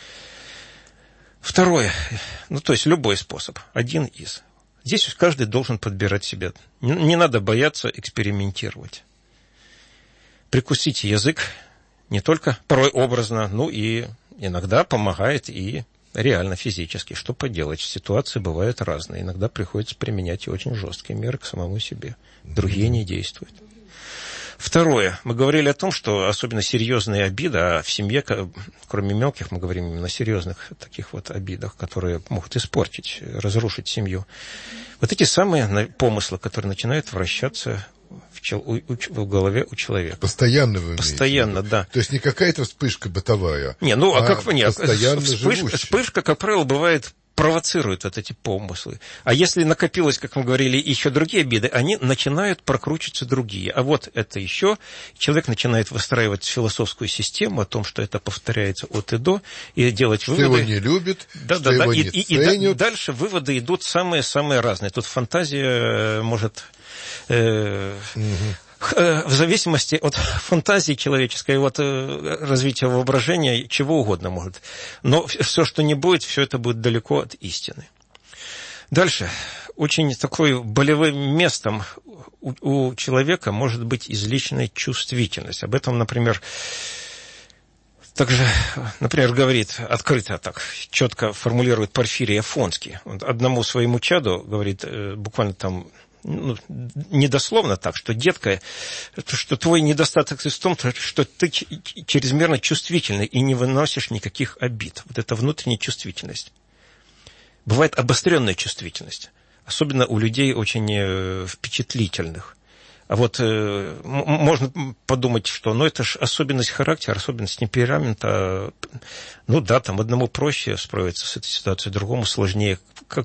Второе, то есть любой способ, один из. Здесь каждый должен подбирать себе. Не надо бояться экспериментировать. Прикусите язык не только порой образно, но и иногда помогает и реально физически. Что поделать? Ситуации бывают разные. Иногда приходится применять и очень жесткие меры к самому себе. Другие не действуют. Второе. Мы говорили о том, что особенно серьезные обиды, а в семье, кроме мелких, мы говорим именно о серьезных таких вот обидах, которые могут испортить, разрушить семью. Вот эти самые помыслы, которые начинают вращаться в голове у человека. Постоянно вы имеете? Постоянно, да. То есть не какая-то вспышка бытовая, постоянно вспышка, как правило, бывает, провоцирует вот эти помыслы. А если накопилось, как мы говорили, еще другие обиды, они начинают прокручиваться другие. А вот это еще. Человек начинает выстраивать философскую систему о том, что это повторяется от и до, и делать выводы. Что его не любят, что его не ценят. И дальше выводы идут самые-самые разные. Тут фантазия может... В зависимости от фантазии человеческой, от развития воображения, чего угодно может. Но все, что не будет, все это будет далеко от истины. Дальше. Очень такой болевым местом у человека может быть излишняя чувствительность. Об этом, например, также, говорит открыто, так четко формулирует Порфирий Афонский. Он одному своему чаду говорит, буквально там, недословно так, что, детка, что твой недостаток в том, что ты чрезмерно чувствительный и не выносишь никаких обид. Вот это внутренняя чувствительность. Бывает обостренная чувствительность, особенно у людей очень впечатлительных. А вот можно подумать, что это же особенность характера, особенность темперамента. Там одному проще справиться с этой ситуацией, другому сложнее.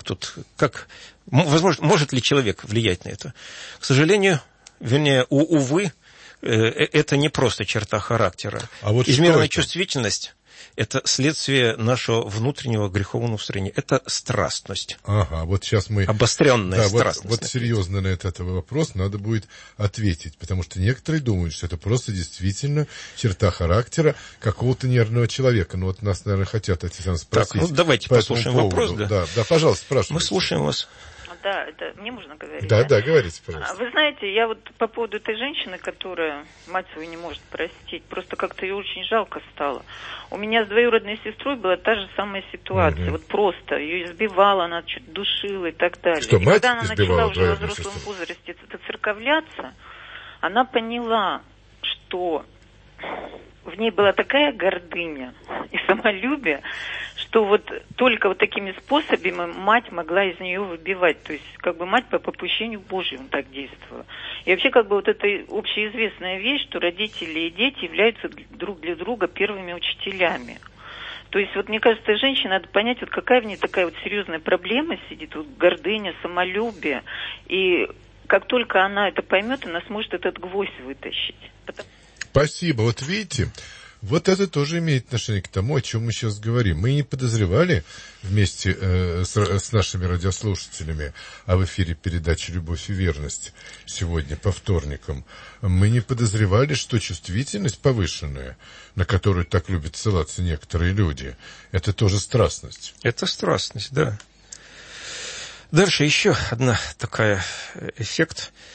Возможно, может ли человек влиять на это? К сожалению, увы, это не просто черта характера. А вот измеренная чувствительность – это следствие нашего внутреннего греховного устроения. Это страстность. Ага, вот сейчас мы... Обостренная страстность. Вот серьезно на этот вопрос надо будет ответить, потому что некоторые думают, что это просто действительно черта характера какого-то нервного человека. Вот нас, наверное, хотят спросить. Так, давайте послушаем вопрос. Да, пожалуйста, спрашивайте. Мы слушаем вас. Да, это мне можно говорить? Да, говорите, пожалуйста. Вы знаете, я вот по поводу этой женщины, которая мать свою не может простить, просто как-то ее очень жалко стало. У меня с двоюродной сестрой была та же самая ситуация. Вот просто ее избивала, она что-то душила и так далее. Что, и мать когда она начала уже во взрослом сестру? возрасте церковляться, она поняла, что в ней была такая гордыня и самолюбие, что вот только вот такими способами мать могла из нее выбивать. То есть мать по попущению Божьему так действовала. И вообще вот это общеизвестная вещь, что родители и дети являются друг для друга первыми учителями. То есть мне кажется, женщине надо понять, какая в ней такая серьезная проблема сидит, гордыня, самолюбие. И как только она это поймет, она сможет этот гвоздь вытащить. Спасибо. Вот видите, вот это тоже имеет отношение к тому, о чем мы сейчас говорим. Мы не подозревали вместе с нашими радиослушателями, а в эфире передачи «Любовь и верность» сегодня по вторникам, мы не подозревали, что чувствительность повышенная, на которую так любят ссылаться некоторые люди, это тоже страстность. Это страстность, да. Дальше еще одна такая эффект.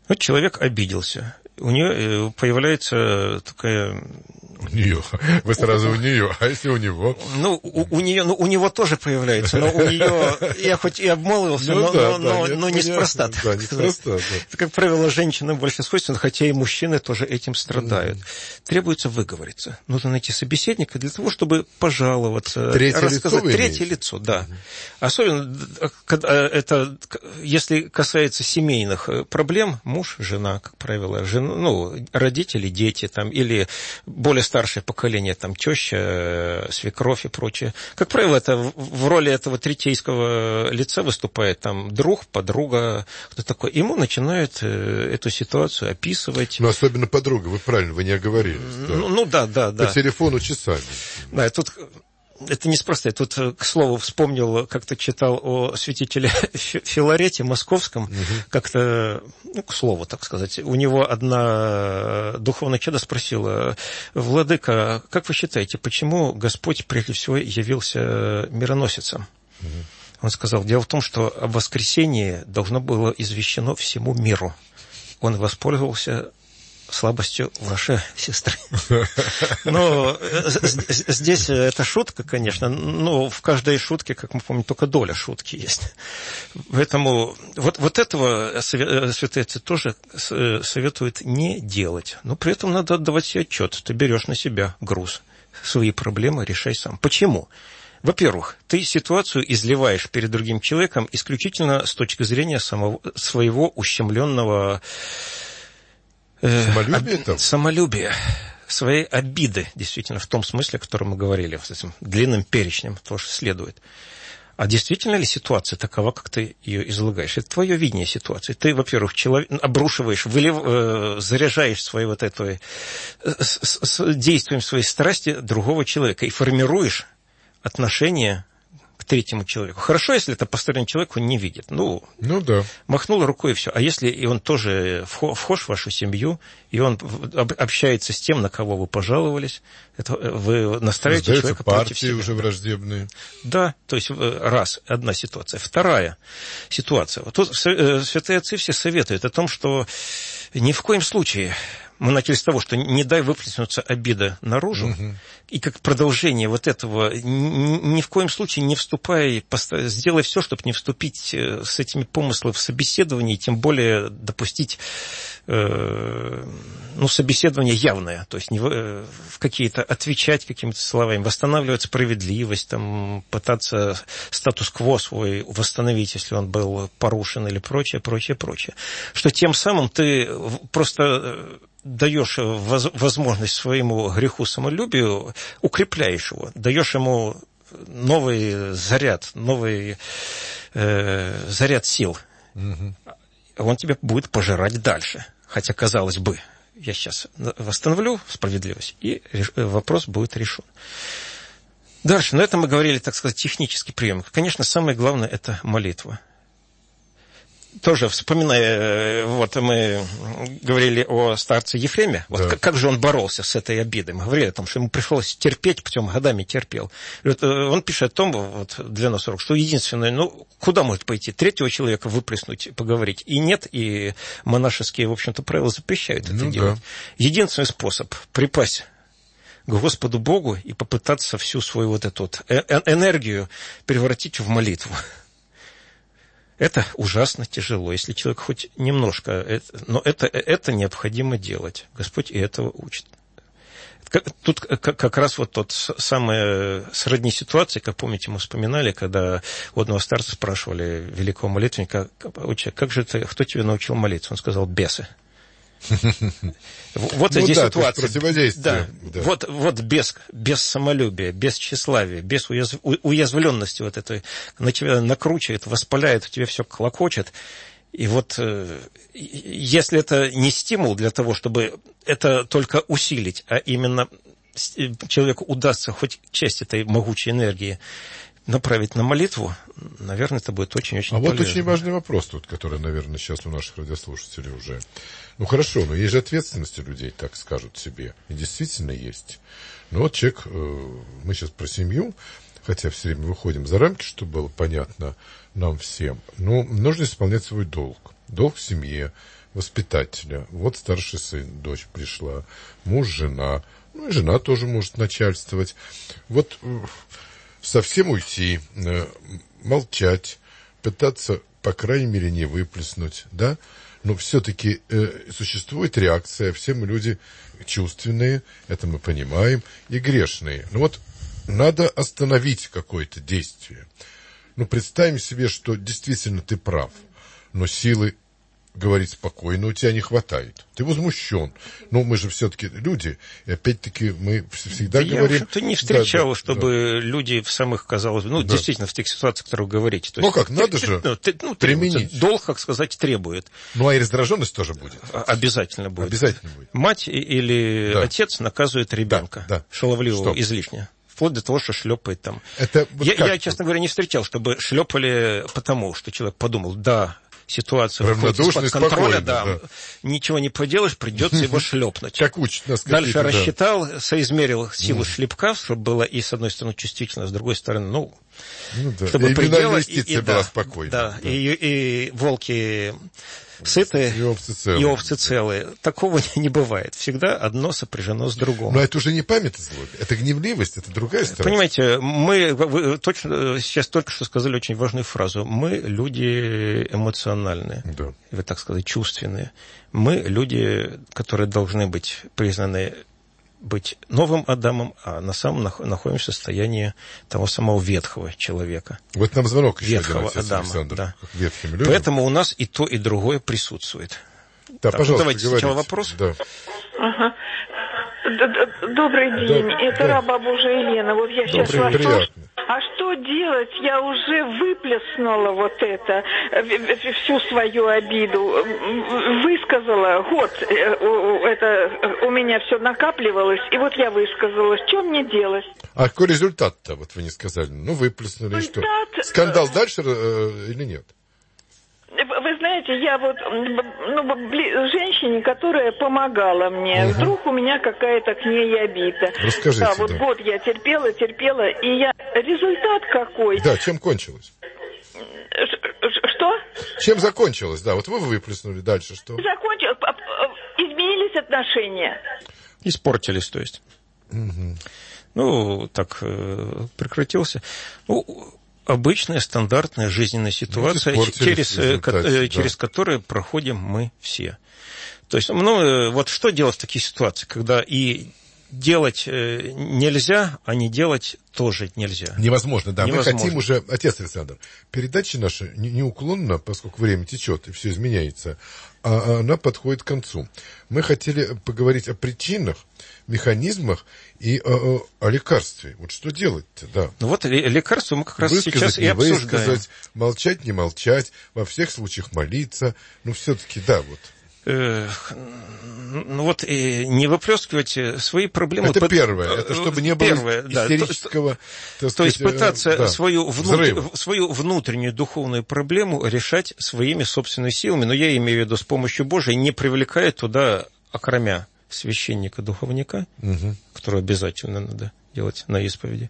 Вот человек обиделся. У нее появляется такая... У нее. Вы сразу у нее. А если у него? Ну, у нее, ну, у него тоже появляется, но у нее, я хоть и обмолвился, но неспроста. Да, неспроста, да. Это, как правило, женщинам больше свойственно, хотя и мужчины тоже этим страдают. Требуется выговориться. Нужно найти собеседника для того, чтобы пожаловаться, рассказать. Третье лицо, да. Особенно, это, если касается семейных проблем, муж, жена, как правило, родители, дети, там, или более старшее поколение, там, теща, свекровь и прочее. Как правило, это в роли этого третейского лица выступает там друг, подруга, кто такой. Ему начинают эту ситуацию описывать. Ну, особенно подруга, вы правильно, вы не оговорились. Да. Да. По телефону часами. Да, тут... Это неспроста. Я тут, к слову, вспомнил, как-то читал о святителе Филарете Московском, как-то, к слову, так сказать, у него одна духовная чада спросила: «Владыка, как вы считаете, почему Господь прежде всего явился мироносицем?» Он сказал: дело в том, что о воскресении должно было извещено всему миру. Он воспользовался слабостью вашей сестры. Но здесь это шутка, конечно, но в каждой шутке, как мы помним, только доля шутки есть. Поэтому вот этого святые отцы тоже советуют не делать. Но при этом надо отдавать себе отчет. Ты берешь на себя груз. Свои проблемы решай сам. Почему? Во-первых, ты ситуацию изливаешь перед другим человеком исключительно с точки зрения своего ущемленного самолюбия, своей обиды, действительно, в том смысле, о котором мы говорили, с этим длинным перечнем тоже следует. А действительно ли ситуация такова, как ты ее излагаешь? Это твое видение ситуации. Ты, во-первых, обрушиваешь, заряжаешь своей вот этой действием своей страсти другого человека и формируешь отношения к третьему человеку. Хорошо, если это посторонний человек, он не видит. Ну да. Махнул рукой и все. А если и он тоже вхож в вашу семью, и он общается с тем, на кого вы пожаловались, это вы настраиваете человека против себя. Уже враждебные. Да, то есть одна ситуация. Вторая ситуация. Вот тут святые отцы все советуют о том, что ни в коем случае... Мы начали с того, что не дай выплеснуться обида наружу, и как продолжение вот этого, ни в коем случае не вступай, сделай все, чтобы не вступить с этими помыслами в собеседование, и тем более допустить собеседование явное, то есть не в какие-то отвечать какими-то словами, восстанавливать справедливость, там, пытаться статус-кво свой восстановить, если он был порушен или прочее. Что тем самым ты просто даешь возможность своему греху самолюбию, укрепляешь его, даешь ему новый заряд сил. Он тебя будет пожирать дальше. Хотя, казалось бы, я сейчас восстановлю справедливость, и вопрос будет решен. Дальше, на этом мы говорили, так сказать, технический прием. Конечно, самое главное – это молитва. Тоже вспоминая, вот мы говорили о старце Ефреме, вот как же он боролся с этой обидой. Мы говорили о том, что ему пришлось терпеть, путем годами терпел. Он пишет о том, вот для нас урок, что единственное, куда может пойти? Третьего человека выплеснуть, поговорить. И нет, и монашеские, в общем-то, правила запрещают это делать. Единственный способ припасть к Господу Богу и попытаться всю свою вот эту вот энергию превратить в молитву. Это ужасно тяжело, если человек хоть немножко, но это необходимо делать. Господь и этого учит. Тут как раз вот тот самая сродни ситуации, как помните, мы вспоминали, когда у одного старца спрашивали великого молитвенника: как же ты, кто тебе научил молиться? Он сказал: бесы. Вот эти ситуации. Противодействие. Да. Вот без самолюбия, без тщеславия, без уязвленности вот этой, на тебя накручивает, воспаляет, у тебя все клокочет. И вот если это не стимул для того, чтобы это только усилить, а именно человеку удастся хоть часть этой могучей энергии направить на молитву, наверное, это будет очень-очень полезно. Вот очень важный вопрос тут, который, наверное, сейчас у наших радиослушателей уже... хорошо, но есть же ответственность у людей, так скажут себе. И действительно есть. Но вот человек, мы сейчас про семью, хотя все время выходим за рамки, чтобы было понятно нам всем, но нужно исполнять свой долг. Долг в семье, воспитателя. Вот старший сын, дочь пришла, муж, жена. Ну, и жена тоже может начальствовать. Вот совсем уйти, молчать, пытаться, по крайней мере, не выплеснуть, да? Но все-таки существует реакция, все мы люди чувственные, это мы понимаем, и грешные. Но вот надо остановить какое-то действие. Ну, представим себе, что действительно ты прав, но силы говорить спокойно у тебя не хватает. Ты возмущен. Но мы же все-таки люди, и опять-таки мы всегда говорим... Я что-то не встречал, чтобы люди в самых, казалось бы, действительно, в тех ситуациях, которые вы говорите. То есть, надо же применить. Долг, как сказать, требует. Ну, а и раздраженность тоже будет. Обязательно будет. Обязательно будет. Мать или отец наказывает ребенка шаловливого излишне. Вплоть до того, что шлепает там. Я, честно говоря, не встречал, чтобы шлепали потому, что человек подумал, ситуация выходит из-под контроля, ничего не поделаешь, придется его шлепнуть. Как учат нас. Дальше рассчитал, соизмерил силу шлепка, чтобы было и с одной стороны чувствительно, с другой стороны, чтобы пределы... И была спокойна. И волки сытые, и овцы целые. Такого не бывает. Всегда одно сопряжено с другим. Но это уже не память о злобе, это гневливость, это другая сторона. Понимаете, вы точно сейчас только что сказали очень важную фразу. Мы люди эмоциональные, вы так сказать, чувственные. Мы люди, которые должны быть признаны быть новым Адамом, а на самом находимся в состоянии того самого ветхого человека. Вот нам звонок еще ветхого один, Адама. Александр, да. Ветхим людям. Поэтому у нас и то, и другое присутствует. Да, пожалуйста, давайте говорите. Сначала вопрос. Да. Ага. Добрый день, это раба Божия Елена. Вот я сейчас вас слушаю. А что делать? Я уже выплеснула вот это, всю свою обиду, высказала, это у меня все накапливалось, и вот я высказала. Что мне делать? А какой результат-то, вот вы не сказали? Выплеснули, что? Скандал дальше или нет? Вы знаете, я женщине, которая помогала мне, вдруг у меня какая-то к ней обида. Расскажите, год я терпела, и результат какой? Да, чем кончилось? Что? Чем закончилось? Да, вот вы выплеснули, дальше что? Изменились отношения. Испортились, то есть. Так прекратился. Обычная стандартная жизненная ситуация, через которую проходим мы все. То есть, вот что делать в таких ситуациях, когда и делать нельзя, а не делать тоже нельзя. Невозможно, да. Невозможно. Мы хотим уже, отец Александр, передача наша неуклонно, поскольку время течет и все изменяется, а она подходит к концу. Мы хотели поговорить о причинах, механизмах и о лекарстве. Вот что делать-то, да. Лекарство мы как раз сейчас и обсуждаем. Высказать, молчать, не молчать, во всех случаях молиться. Все-таки, да, вот. Не выплескивать свои проблемы. Это первое. Это чтобы не было истерического, то есть пытаться свою внутреннюю духовную проблему решать своими собственными силами, но я имею в виду с помощью Божией, не привлекая туда, окромя священника-духовника, которого обязательно надо делать на исповеди.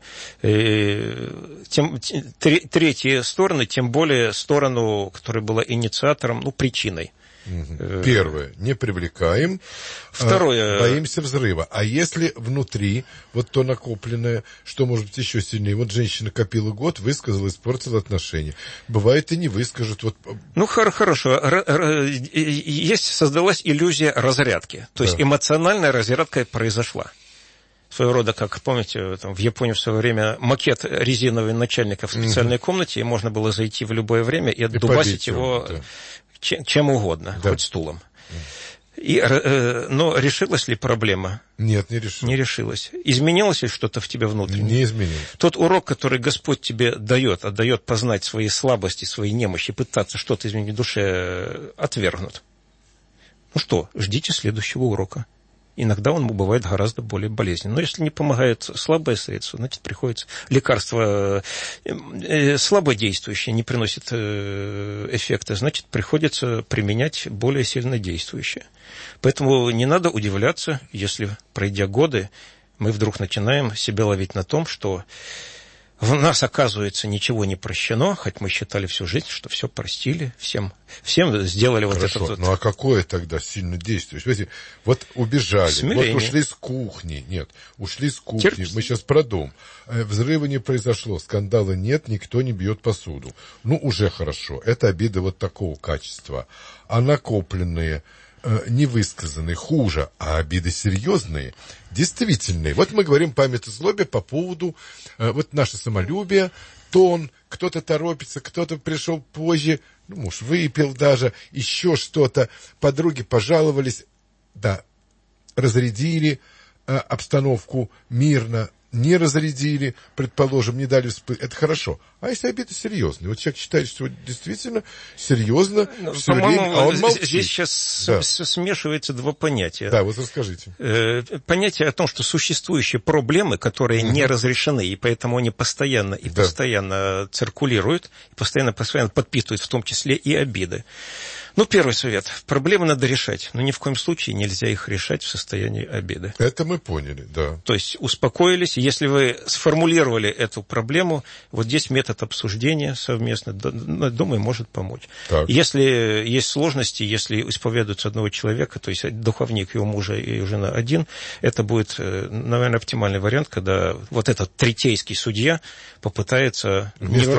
Третья сторона, тем более сторону, которая была инициатором, причиной. Первое, не привлекаем. Второе, боимся взрыва. А если внутри, вот то накопленное, что может быть еще сильнее? Вот женщина копила год, высказала, испортила отношения. Бывает и не выскажет. Хорошо. Создалась иллюзия разрядки. То есть эмоциональная разрядка произошла. Своего рода, как помните, в Японии в свое время макет резиновый начальника в специальной комнате, и можно было зайти в любое время и отдубасить его чем угодно, хоть стулом. Но решилась ли проблема? Нет, не решилась. Не решилась. Изменилось ли что-то в тебе внутренне? Не изменилось. Тот урок, который Господь тебе дает, дает познать свои слабости, свои немощи, пытаться что-то изменить в душе, отвергнут. Ждите следующего урока. Иногда он бывает гораздо более болезненным. Но если не помогает слабое средство, значит, приходится лекарство слабодействующее, не приносит эффекта, значит, приходится применять более сильнодействующее. Поэтому не надо удивляться, если, пройдя годы, мы вдруг начинаем себя ловить на том, что в нас, оказывается, ничего не прощено, хоть мы считали всю жизнь, что все простили, всем сделали вот это. Ну, а какое тогда сильно действие? Вот убежали, смирение. Вот ушли с кухни. Нет, ушли с кухни. Мы сейчас про дом. Взрыва не произошло, скандала нет, никто не бьет посуду. Ну, уже хорошо. Это обиды вот такого качества. А накопленные, невысказанные, хуже, а обиды серьезные, действительные. Вот мы говорим память о злобе по поводу вот наше самолюбие, тон, кто-то торопится, кто-то пришел позже, ну, муж выпил даже, еще что-то, подруги пожаловались, да, разрядили обстановку мирно, не разрядили, предположим, не дали вспылить, это хорошо. А если обиды серьезные? Вот человек считает, что действительно серьезно все время, а он молчит. Здесь сейчас смешивается два понятия. Да, вот расскажите. Понятие о том, что существующие проблемы, которые не разрешены, и поэтому они постоянно циркулируют, и постоянно подпитывают в том числе и обиды. Ну, первый совет. Проблемы надо решать, но ни в коем случае нельзя их решать в состоянии обиды. Это мы поняли, да. То есть успокоились. Если вы сформулировали эту проблему, вот здесь метод обсуждения совместно, думаю, может помочь. Так. Если есть сложности, если исповедуется одного человека, то есть духовник, его мужа и жена один, это будет, наверное, оптимальный вариант, когда вот этот третейский судья попытается... Вместо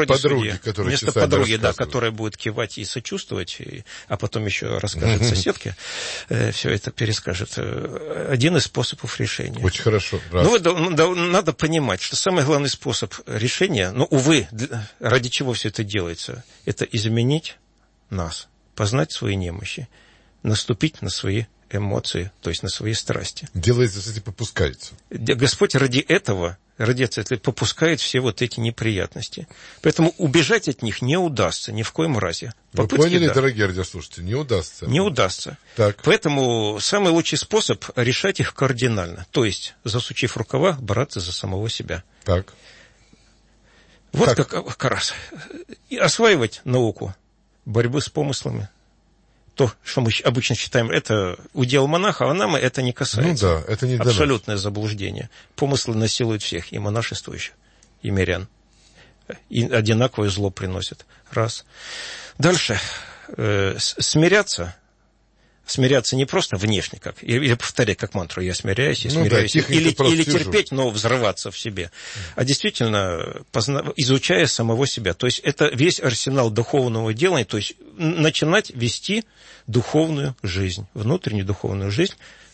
подруги, да, которая будет кивать и сочувствовать, а потом еще расскажет соседке, все это перескажет. Один из способов решения. Очень хорошо. Надо понимать, что самый главный способ решения, увы, ради чего все это делается, это изменить нас, познать свои немощи, наступить на свои эмоции, то есть на свои страсти. Делается, кстати, попускается. Господь ради этого попускает все вот эти неприятности. Поэтому убежать от них не удастся ни в коем разе. Вы поняли, дорогие радиослушатели, не удастся. Не удастся. Так. Поэтому самый лучший способ решать их кардинально. То есть, засучив рукава, браться за самого себя. Так. Вот как раз. И осваивать науку борьбы с помыслами. То, что мы обычно считаем, это удел монаха, а нам это не касается. Ну да, это не абсолютное заблуждение. Помыслы насилуют всех, и монашествующих, и мирян. И одинаковое зло приносят. Раз. Дальше. Смиряться. Смиряться не просто внешне, как, или повторять как мантру, я смиряюсь, я смиряюсь, или терпеть, но взрываться в себе, а действительно изучая самого себя. То есть это весь арсенал духовного делания, то есть начинать вести духовную жизнь, внутреннюю духовную жизнь,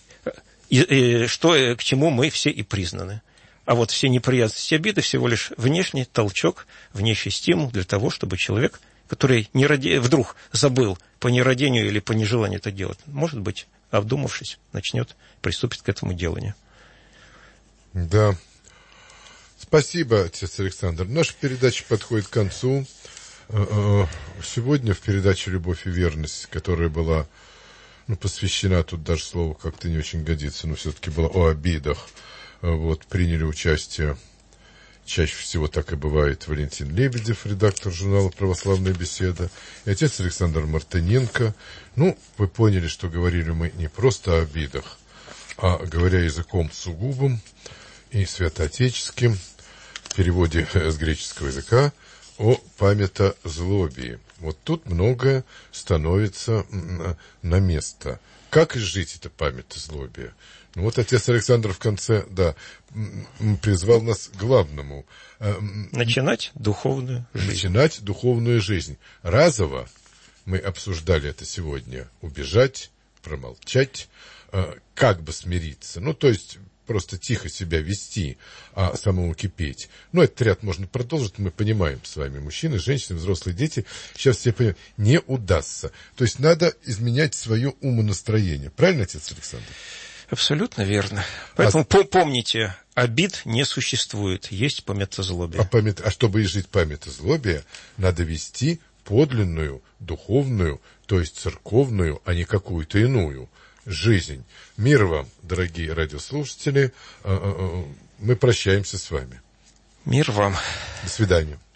к чему мы все и признаны. А вот все неприятности и обиды всего лишь внешний толчок, внешний стимул для того, чтобы человек, который вдруг забыл по нерадению или по нежеланию это делать, может быть, обдумавшись, приступит к этому деланию. Да. Спасибо, отец Александр. Наша передача подходит к концу. Сегодня в передаче «Любовь и верность», которая была посвящена, тут даже слово как-то не очень годится, но все-таки была о обидах, приняли участие, чаще всего так и бывает, Валентин Лебедев, редактор журнала «Православная беседа», и отец Александр Мартыненко. Вы поняли, что говорили мы не просто о обидах, а, говоря языком сугубым и святоотеческим, в переводе с греческого языка, о памятозлобии. Вот тут многое становится на место. Как изжить это памятозлобие? Отец Александр в конце, призвал нас к главному. Начинать духовную жизнь. Разово мы обсуждали это сегодня. Убежать, промолчать, как бы смириться. То есть просто тихо себя вести, а самому кипеть. Этот ряд можно продолжить, мы понимаем с вами, мужчины, женщины, взрослые дети, сейчас все понимают, не удастся. То есть надо изменять свое умонастроение. Правильно, отец Александр? Абсолютно верно. Поэтому помните, обид не существует, есть памятозлобие. А чтобы изжить памятозлобие, надо вести подлинную, духовную, то есть церковную, а не какую-то иную жизнь. Мир вам, дорогие радиослушатели. Мы прощаемся с вами. Мир вам. До свидания.